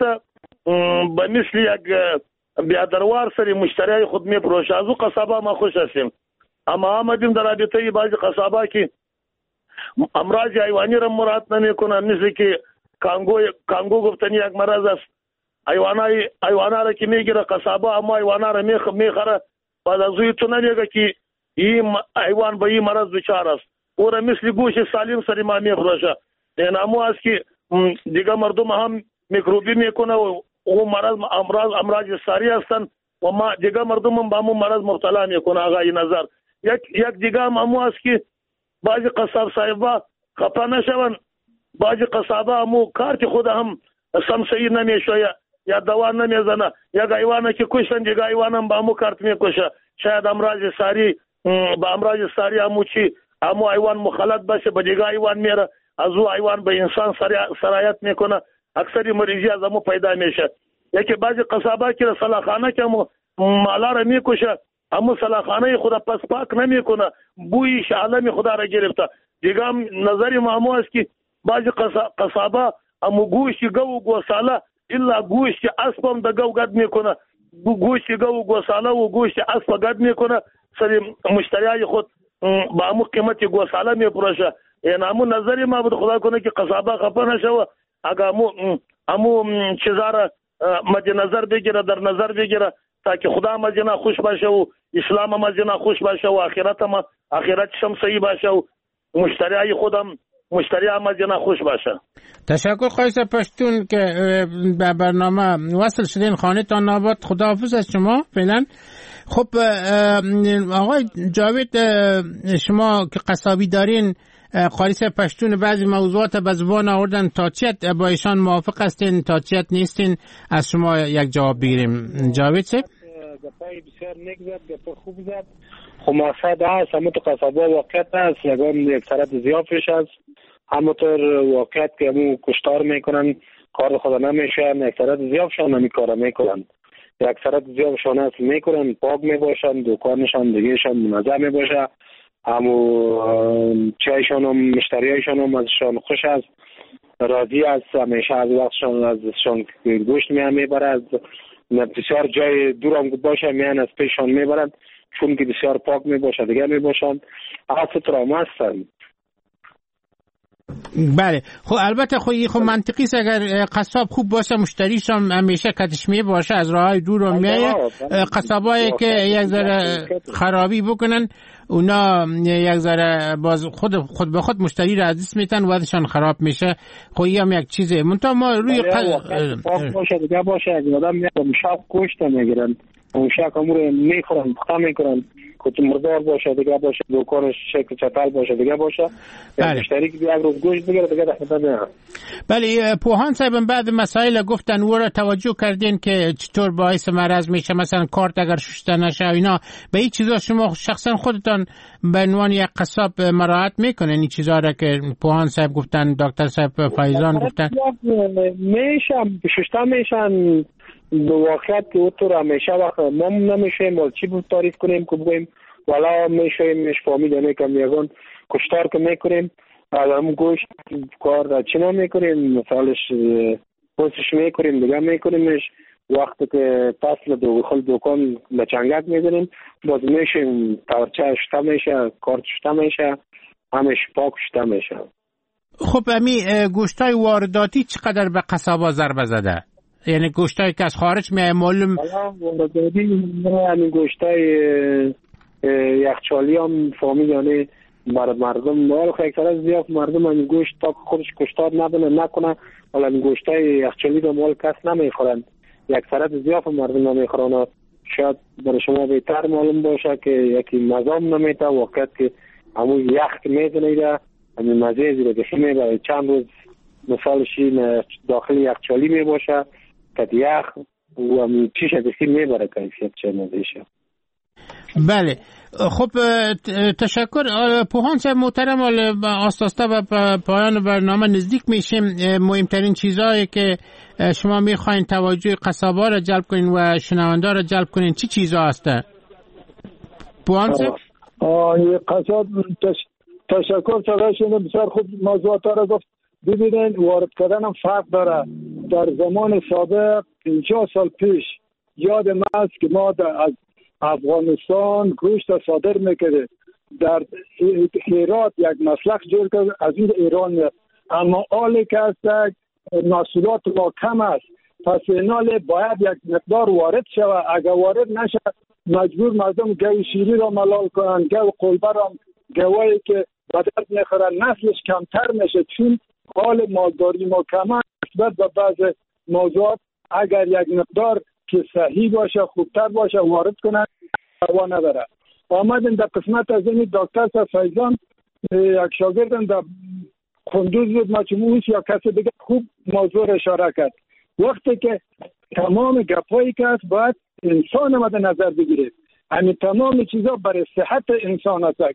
به مثل یک بیادروار سری مشتری خود میپروشه. از او قصابا ما خوش هستیم. اما آمدیم در رابطه بعضی قصابا که امراض حیوانی را مراد نمیکنه، مثل که کانگو کانگو گفتنی یک مرض است. حیوانای حیوانا را که میگیره قصابا، اما حیوانا را میخره، بعد از او تو نمیگه که این حیوان به این مرض دچار است، او را مثل گوشت سالم سری ما میفروشه. این امو است که دیگه مردم هم میکروبی میکنه و او مرض امراض امراض ساری هستند و ما دیگه مردم هم به همون مرض مبتلا میکنه. آقای نظر یک یک دیگه هم امو است که بعضی قصاب صاحبا خفه نشون، بعضی قصابا همو کارت خود هم سم صحیح نمیشه یا دوا نمیزنه، یک حیوانه که کشتن دیگه حیوان هم به همو کارت میکشه. شاید امراض ساری با امراض ساری همو چی همو حیوان مخالط باشه به دیگه حیوان میره، از او حیوان به انسان سرایت میکنه، اکثری مریضی از همو پیدا میشه. یکی بعضی قصابا که سلاخانه که همو مالا را میکشه، همو سلاخانه خدا پس پاک نمیکنه، بوی عالم خدا را گرفته. دیگه هم نظری معمو است که بعضی قصابا همو گوشت گو و گوساله الا گوشت اسب هم د گو گد میکنه، گوشت گو و گوساله و گوشت اسب گد میکنه، سری مشتریای خود با همو قیمت گوساله میپروشه. این همو نظری ما بود خدا کنه که قصابا خفه نشوه، اگه همو همو چیزا را مد نظر بگیره، در نظر بگیره، تاکه خدا مزینا خوش باشه و اسلام مزینا خوش باشه و آخرت ما آخرت شم صحیح باشه و مشتریای خودم مشتری مزینا خوش باشه. تشکر خواهیست پشتون که به برنامه وصل شدین. خانه تان آباد. خداحافظ از شما فعلا. خب آقای جاوید، شما که قصابی دارین، خالص پشتون بعضی موضوعات به زبان آوردن، تا چیت با ایشان موافق هستین، تا چیت نیستین؟ از شما یک جواب بگیریم. جاوید صاحب گپای بسیار نیک زد، گپ خوب زد. خب مقصد هست همون تو قصابا واقعیت هست، یکان یک سرت زیافش هست، همونطور واقعیت که همون کشتار میکنن کار خدا نمیشن، یک سرت زیافشان نمیکاره میکنن، یک سرت زیافشان هست میکنن، پاک میباشن، دوکانشان دیگهشان منظم میباشه، همو چایشان هم مشتریایشان هم ازشان خوش است، راضی است، همیشه از وقتشان ازشان گوشت میان میبره، از بسیار جای دور هم باشه میان از پیششان میبرن، چون که بسیار پاک میباشه دیگه میباشن، اصلا ترام هستن. بله. خب البته خب خب منطقی است، اگر قصاب خوب باشه مشتریش هم همیشه کتش می باشه، از راههای دور هم میایه. قصابایی که یک ذره خرابی بکنن اونا یک ذره باز خود خود به خود مشتری را عزیز میتن و ازشان خراب میشه. خب این هم یک چیزه. منتها ما روی پاک باشه دیگه باشه، از آدم میشاف گوشت میگیرن، اون شک امور میخورن، پخته میکنن، کت مردار باشه دیگه باشه، دوکانش شکل چتل باشه دیگه باشه، بله. مشتری که بیاد روز گوشت بگیره دیگه دفعه نه. بله. پوهان صاحب بعد مسائل گفتن و را توجه کردین که چطور باعث مرض میشه، مثلا کارت اگر شسته نشه اینا، به این چیزا شما شخصا خودتان به عنوان یک قصاب مراعات میکنین این چیزا را که پوهان صاحب گفتن، دکتر صاحب فایزان گفتن؟ میشم شسته میشن به واقعیت که اوتور همیشه وقت ما نمیشه ما چی بود تعریف کنیم که بگویم والا میشه میش فهمید نمیکنم یکان کشتار که میکنیم هم گوشت کار چی نمیکنیم، مثالش پوستش میکنیم دیگه میکنیمش، وقتی که فصل دو خل دوکان لچنگک میزنیم باز میشه تورچه شتا میشه، کارت شتا میشه، همش پاک شتا میشه. خب امی گوشتای وارداتی چقدر به قصابا ضربه زده؟ یعنی گوشتایی که از خارج میای معلوم همین گوشتای یخچالی هم فهمید، یعنی برای مردم مال خیلی از زیاد مردم همین گوشت تا خودش کشتار نبینه نکنه، ولی همین گوشتای یخچالی به مال کس نمیخورن، یک سرت زیاد مردم نمیخورن. شاید برای شما بهتر معلوم باشه که یکی مزام نمیته، وقت که همون یخ که میزنه همین مزه زیره بخی میبره، چند روز مثالشی داخل یخچالی میباشه که یخ و همین چیش بخی میبره کیفیت چه نزیشه. بله. خب تشکر پوهان صاحب محترم. آستاسته و پایان برنامه نزدیک میشیم. مهمترین چیزهایی که شما میخواین توجه قصابا را جلب کنین و شنونده را جلب کنین چی چیزها هسته؟ پوهان صاحب آه قصاب تش... تشکر صدای شما بسیار خوب موضوعات را گفت. ببینید وارد کردن هم فرق داره. در زمان سابق پنجاه سال پیش یاد ما است که ما از افغانستان گوشت صادر میکردیم. در هرات یک مسلخ جور کرد از این ایران میاد، اما حالی که است محصولات ما کم است، پس اینال باید یک مقدار وارد شود. اگر وارد نشه مجبور مردم گوی شیری را ملال کنن، گوی قلبه را، گوایی که بدرد میخورن، نسلش کمتر میشه چون حال مالداری ما کم است. نسبت به بعض موضوعات اگر یک مقدار که صحیح باشه خوبتر باشه وارد کنن پروا نداره. آمدن در قسمت از این دکتر فیضان یک شاگردم در کندوز بود مجموعه یا کسی دیگه خوب موضوع را اشاره کرد. وقتی که تمام گپایی که هست باید انسان مد نظر بگیرید، همین تمام چیزا برای صحت انسان هست.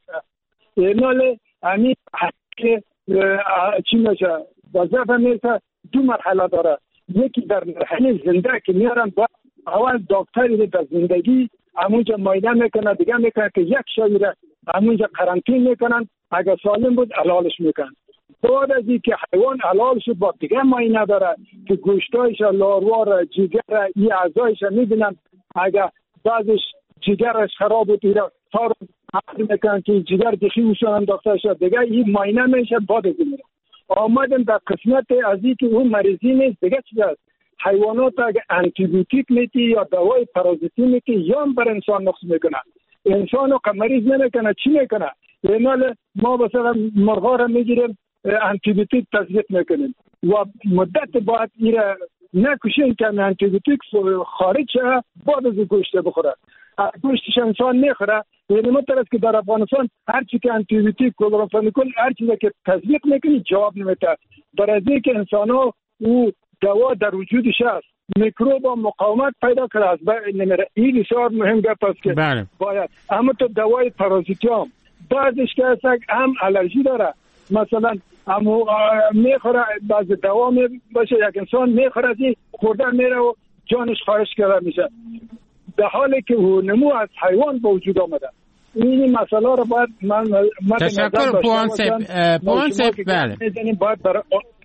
اینال همین که چی میشه وظیفه میشه دو مرحله داره. یکی در مرحله زنده که میارن باید اول دکتری در زندگی همونجا معاینه میکنه، دیگه میکنه که یک شایی را همونجا قرنطین میکنن، اگر سالم بود حلالش میکنن. بعد از اینکه حیوان حلال شد با دیگه معاینه داره که گوشتایش، لاروار، جگر، این اعضایش میبینن. اگر بعضش جگرش خراب بود ایرا تار حق میکنن که جگر دخی وشون دکترش دیگه این معاینه میشه. بعد از این آمدن در قسمت از اینکه اون مریضی نیست دیگه چیز است. حیوانات اگه انتیبیوتیک میتی یا دوای پارازیتی میتی یا بر انسان نقص میکنه، انسان رو مریض نمیکنه، چی میکنه؟ اینال ما مثلا مرغا رو میگیریم انتیبیوتیک تزریق میکنیم و مدت باید ایره نکشیم که انتیبیوتیک خارج شه بعد از گوشت بخوره. گوشتش انسان میخوره. یعنی مطلب است که در افغانستان هر چی که انتیبیوتیک کلورامفنیکول هر چیزی که تزریق میکنی جواب نمیده. در از اینکه انسان ها او دوا در وجودش هست، میکروب و مقاومت پیدا کرده است. این بسیار مهم گپ است که بله. باید اما تو دوای پارازیتیام بعضش که هست هم الرژی داره، مثلا اما میخوره بعض دوا می باشه یک انسان میخوره دی خورده میره و جانش خارج کرده میشه، در حالی که او نمو از حیوان به وجود آمده. این مسئله رو باید من تشکر پوانسپ پوانسپ بله باید برای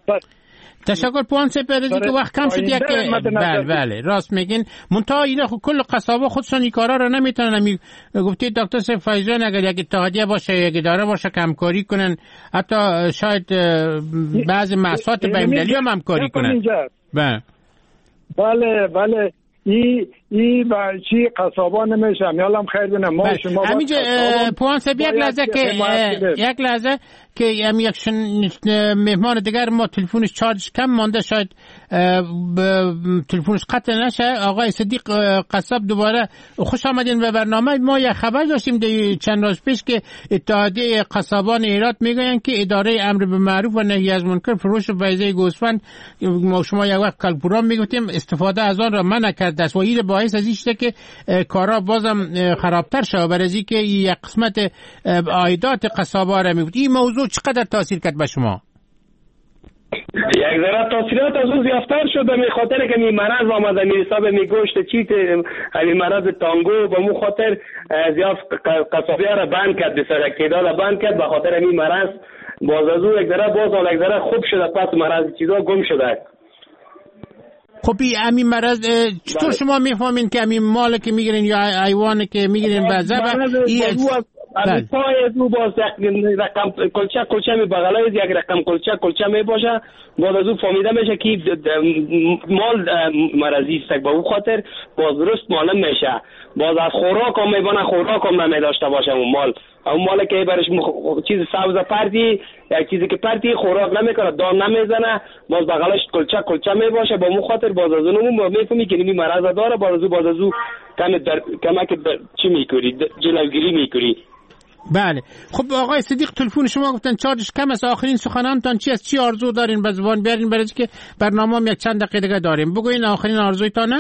تشکر پوانسپ برای که وقت کم شد. یک بله بله راست میگین. منتها اینا کل قصابا خودشون این کارا رو نمیتونن. گفتید دکتر سیف فیضان اگر یک اتحادیه باشه یک اداره باشه همکاری کنن، حتی شاید بعضی مسائل بین‌المللی هم همکاری کنن. بله بله بله ای ای با چی قصابا نمیشه. میالم خیر بینم ما شما همینجا پوانسپ یک لحظه که یک لحظه که هم یک مهمان دیگر ما تلفنش چارج کم مانده، شاید تلفنش قطع نشه. آقای صدیق قصاب دوباره خوش آمدین به برنامه. ما یک خبر داشتیم چند روز پیش که اتحادیه قصابان هرات میگویند که اداره امر به معروف و نهی از منکر فروش و بیضه گوسفند، ما شما یک وقت کلپورام میگفتیم، استفاده از آن را منع کرده است و این باعث از اینه که کارا بازم خرابتر شود. برای اینکه یک قسمت عایدات قصابا را میگفت. این موضوع چقدر تاثیر کرد به شما؟ یک ذره تاثیرات از اون زیادتر شد به خاطر که می مرض آمده می حساب می گوشت چیت همین مرض تانگو به مو خاطر زیاد قصابی را بند کرد، بسیار یک تعداد بند کرد به خاطر می مرض. باز از اون یک ذره باز حال یک ذره خوب شده، پس مرض چیزا گم شده. خب این مرض چطور شما میفهمین که همین مال که میگیرین یا حیوان که میگیرین و ذبح از پای از او باز یک رقم کلچه کلچه می بغلای یک رقم کلچه کلچه می باشه، باز از او فهمیده میشه که مال مرضی است. با او خاطر باز درست معلوم میشه. باز از خوراک هم میبانه، خوراک هم نمی داشته باشه اون مال. اون مال که برش چیز سبز پرتی یک چیزی که پرتی خوراک نمیکنه، دام نمیزنه، باز بغلش کلچه کلچه می باشه. با مو خاطر باز از اون میفهمی که این مرض داره. باز از او باز از او کم در کمک چی میکنی، جلوگیری میکنی. بله. خب آقای صدیق تلفن شما گفتن چارجش کم است. آخرین سخنانتان چی است؟ چی آرزو دارین به زبان بیارین؟ برای که برنامه هم یک چند دقیقه دیگه داریم. بگوین آخرین آرزویتانه.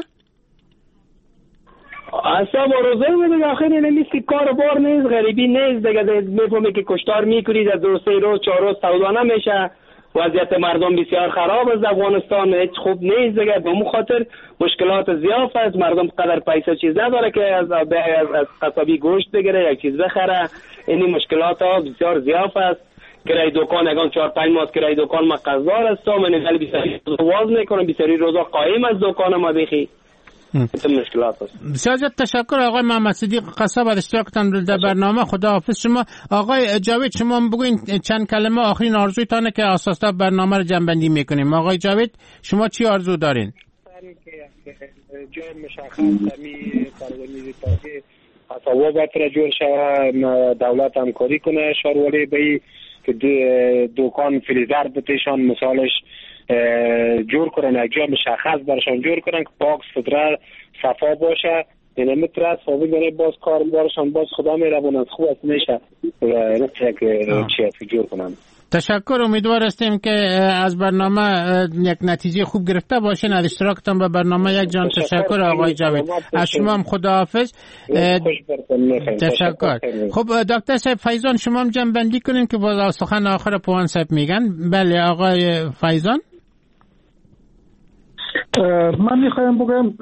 اصلا آرزوی میگه آخرین نیست که کار بار نیست، غریبی نیست دیگه. میفهمی که کشتار میکنی در درسته روز چهار روز سودا نمیشه. وضعیت مردم بسیار خراب است. افغانستان هیچ خوب نیست دیگه، به مو خاطر مشکلات زیاد است. مردم قدر پیسه چیز نداره که از از از قصابی گوشت بگیره یک چیز بخره. این مشکلات ها بسیار زیاد است. کرای دکان اگان چهار پنج ماه کرای دکان ما قرضدار هستم، من خیلی بسیاری واز میکنم، بسیاری روزا قایم از دکان ما بخی. این مشکلات است. بسیار زیاد تشکر آقای محمد صدیق قصاب از اشتراکتان در برنامه. خداحافظ شما. آقای جاوید شما بگوین چند کلمه آخرین آرزویتانه که اساسا برنامه رو جنبندی میکنیم. آقای جاوید شما چی آرزو دارین؟ جای مشخص می پروانی تاکه تصاوبات را جور شود، دولت همکاری کنه شارولی بی که دکان فریزر بتیشان مثالش جور کنن، یک جای مشخص برشان جور کنن که پاک ستره صفا باشه. این میتره ثابت کنه باز کار بارشان باز خدا میرون از خوب است میشه و نتیجه که چی جور کنن. تشکر. امیدوار هستیم که از برنامه یک نتیجه خوب گرفته باشین. از اشتراکتان به برنامه یک جان تشکر آقای جاوید. از شما هم خداحافظ. تشکر. خب دکتر صاحب فیضان شما هم جنبندی کنین که باز سخن آخر پوان صاحب میگن. بله آقای فیضان. من میخوایم بگم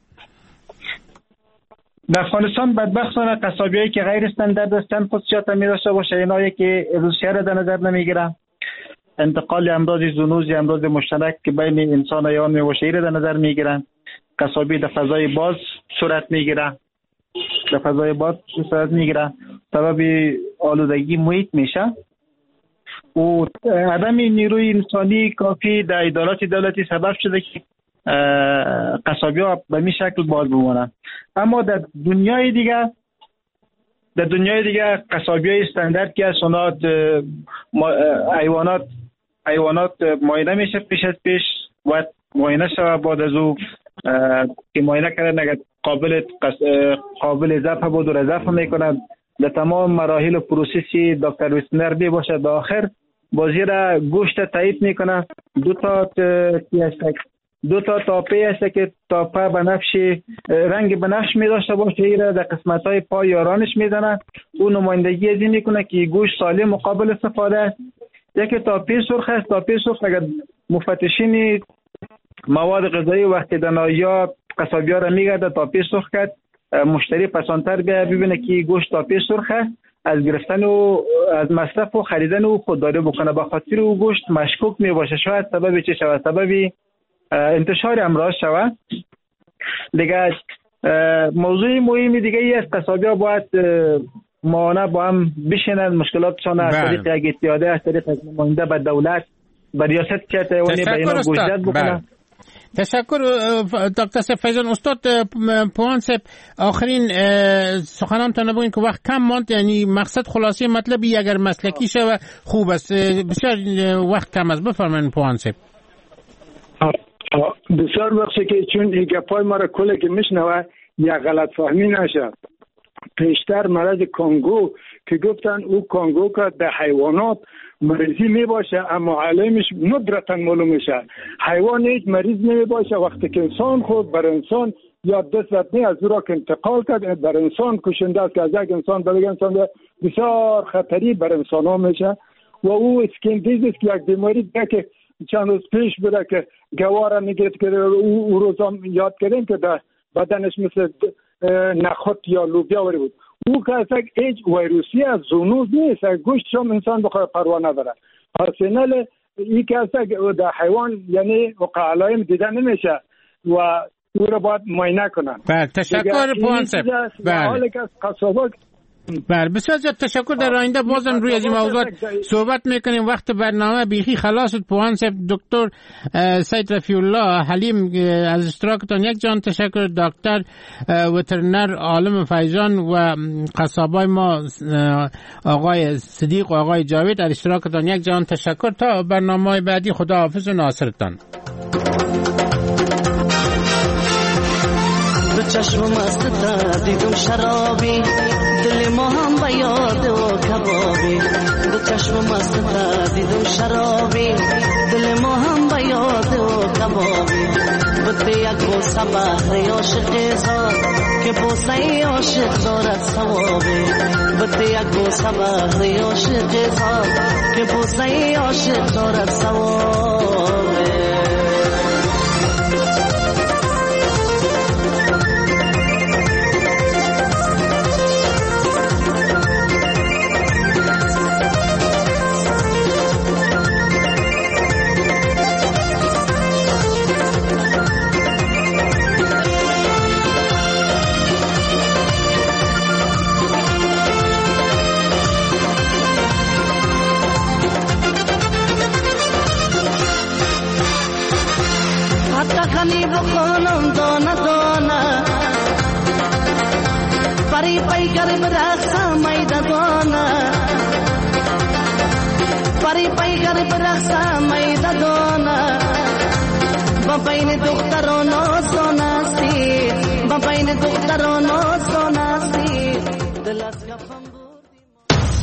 در افغانستان بدبختانه قصابیایی که غیر استاندارد هستند خصوصیات می داشته باشه، اینایی که روسیه در نظر نمیگیره، انتقال امراض زونوز یا امراض مشترک که بین انسان و حیوان میباشه در نظر میگیرن. قصابی در فضای باز صورت میگیره، در فضای باز صورت میگیره، سبب آلودگی محیط میشه و عدم نیروی انسانی کافی در ادارات دولتی سبب شده که قصابی ها به می شکل باز بمونن. اما در دنیای دیگه در دنیای دیگه قصابی های استاندارد که از سنات حیوانات حیوانات معاینه میشه پیش از پیش و معاینه شود بعد از او که معاینه کردن اگر قابل قابل ذبح بود و ذبح میکنند. در تمام مراحل و پروسسی دکتر ویسنر بی باشه در آخر بازی را گوشت تایید میکنه. دو تا دو تا تاپه هست که تاپه بنفش رنگ بنفش می داشته باشه، ایره در قسمت های پای یارانش میزنه. اون نمایندگی از این میکنه که گوشت سالم و قابل استفاده است. یکی تاپه سرخ است. تاپه سرخ اگر مفتشین مواد غذایی وقتی دنایا قصابی ها را میگرده تاپه سرخ کرد، مشتری پسانتر بیا ببینه که گوشت تاپه سرخ است، از گرفتن و از مصرف و خریدن او خودداری بکنه. به خاطر او گوشت مشکوک می باشه، شاید سبب چه شود؟ سبب انتشار امراض شود. دیگه موضوع مهمی دیگه ای است، قصابی ها باید معاونه با هم بشینن، مشکلاتشان از طریق یک اتحاده از طریق نماینده به دولت به ریاست که تایوانی به اینا گوشزد بکنن. تشکر دکتر صاحب فیضان. استاد پوان صاحب آخرین سخنانتان بگوین که وقت کم ماند، یعنی مقصد خلاصه مطلبی اگر مسلکی شود خوب است، بسیار وقت کم است. بفرمایید پوان صاحب. بسیار بخشه که چون این گپای ما را کله که میشنوه یا غلط فهمی نشه. پیشتر مرض کانگو که گفتن او کانگو که در حیوانات مریضی می باشه اما علمش ندرتا معلوم میشه. حیوان هیچ مریض نمی باشه، وقتی که انسان خود بر انسان یا دست زدنی از او را که انتقال کرد بر انسان کشنده است که از یک انسان به یک انسان بسیار خطری بر انسان ها میشه. و او اسکین دیزیز که یک بیماری ده که چند روز پیش بوده که گواره میگرد که او, او روزا یاد کردیم که در بدنش مثل نخود یا لوبیا وری بود. او که اصلا هیچ ویروسی از زونوز نیست، گوشت شما انسان بخواه پروا نداره. پرسنل ای که اصلا در حیوان یعنی وقع علائم دیده نمیشه و او را باید معاینه کنن. بله تشکر پوان صاحب. بله بله بسیار زیاد تشکر. در آینده بازم روی از این موضوعات صحبت میکنیم. وقت برنامه بیخی خلاص شد. پوان صاحب دکتر سید رفیع الله حلیم از اشتراکتان یک جان تشکر. دکتر وترنر عالم فیضان و قصابای ما آقای صدیق و آقای جاوید از اشتراکتان یک جان تشکر. تا برنامه بعدی خداحافظ و ناصرتان. دو چشم مست دیدم شرابی، دل ما هم به یاد و کبابی. دو چشم مست دیدم شرابی، دل ما هم به یاد و کبابی. بده یک بوسه بهر عاشق زار که بوسه عاشق دارد ثوابه بده یک بوسه بهر عاشق زار که بوسه عاشق دارد ثوابه خانی بخونم دانه دانه پری پی گرب رخصا میده دانه پری پی گرب رخصا میده دانه با بین دختران آسان استی با بین دختران آسان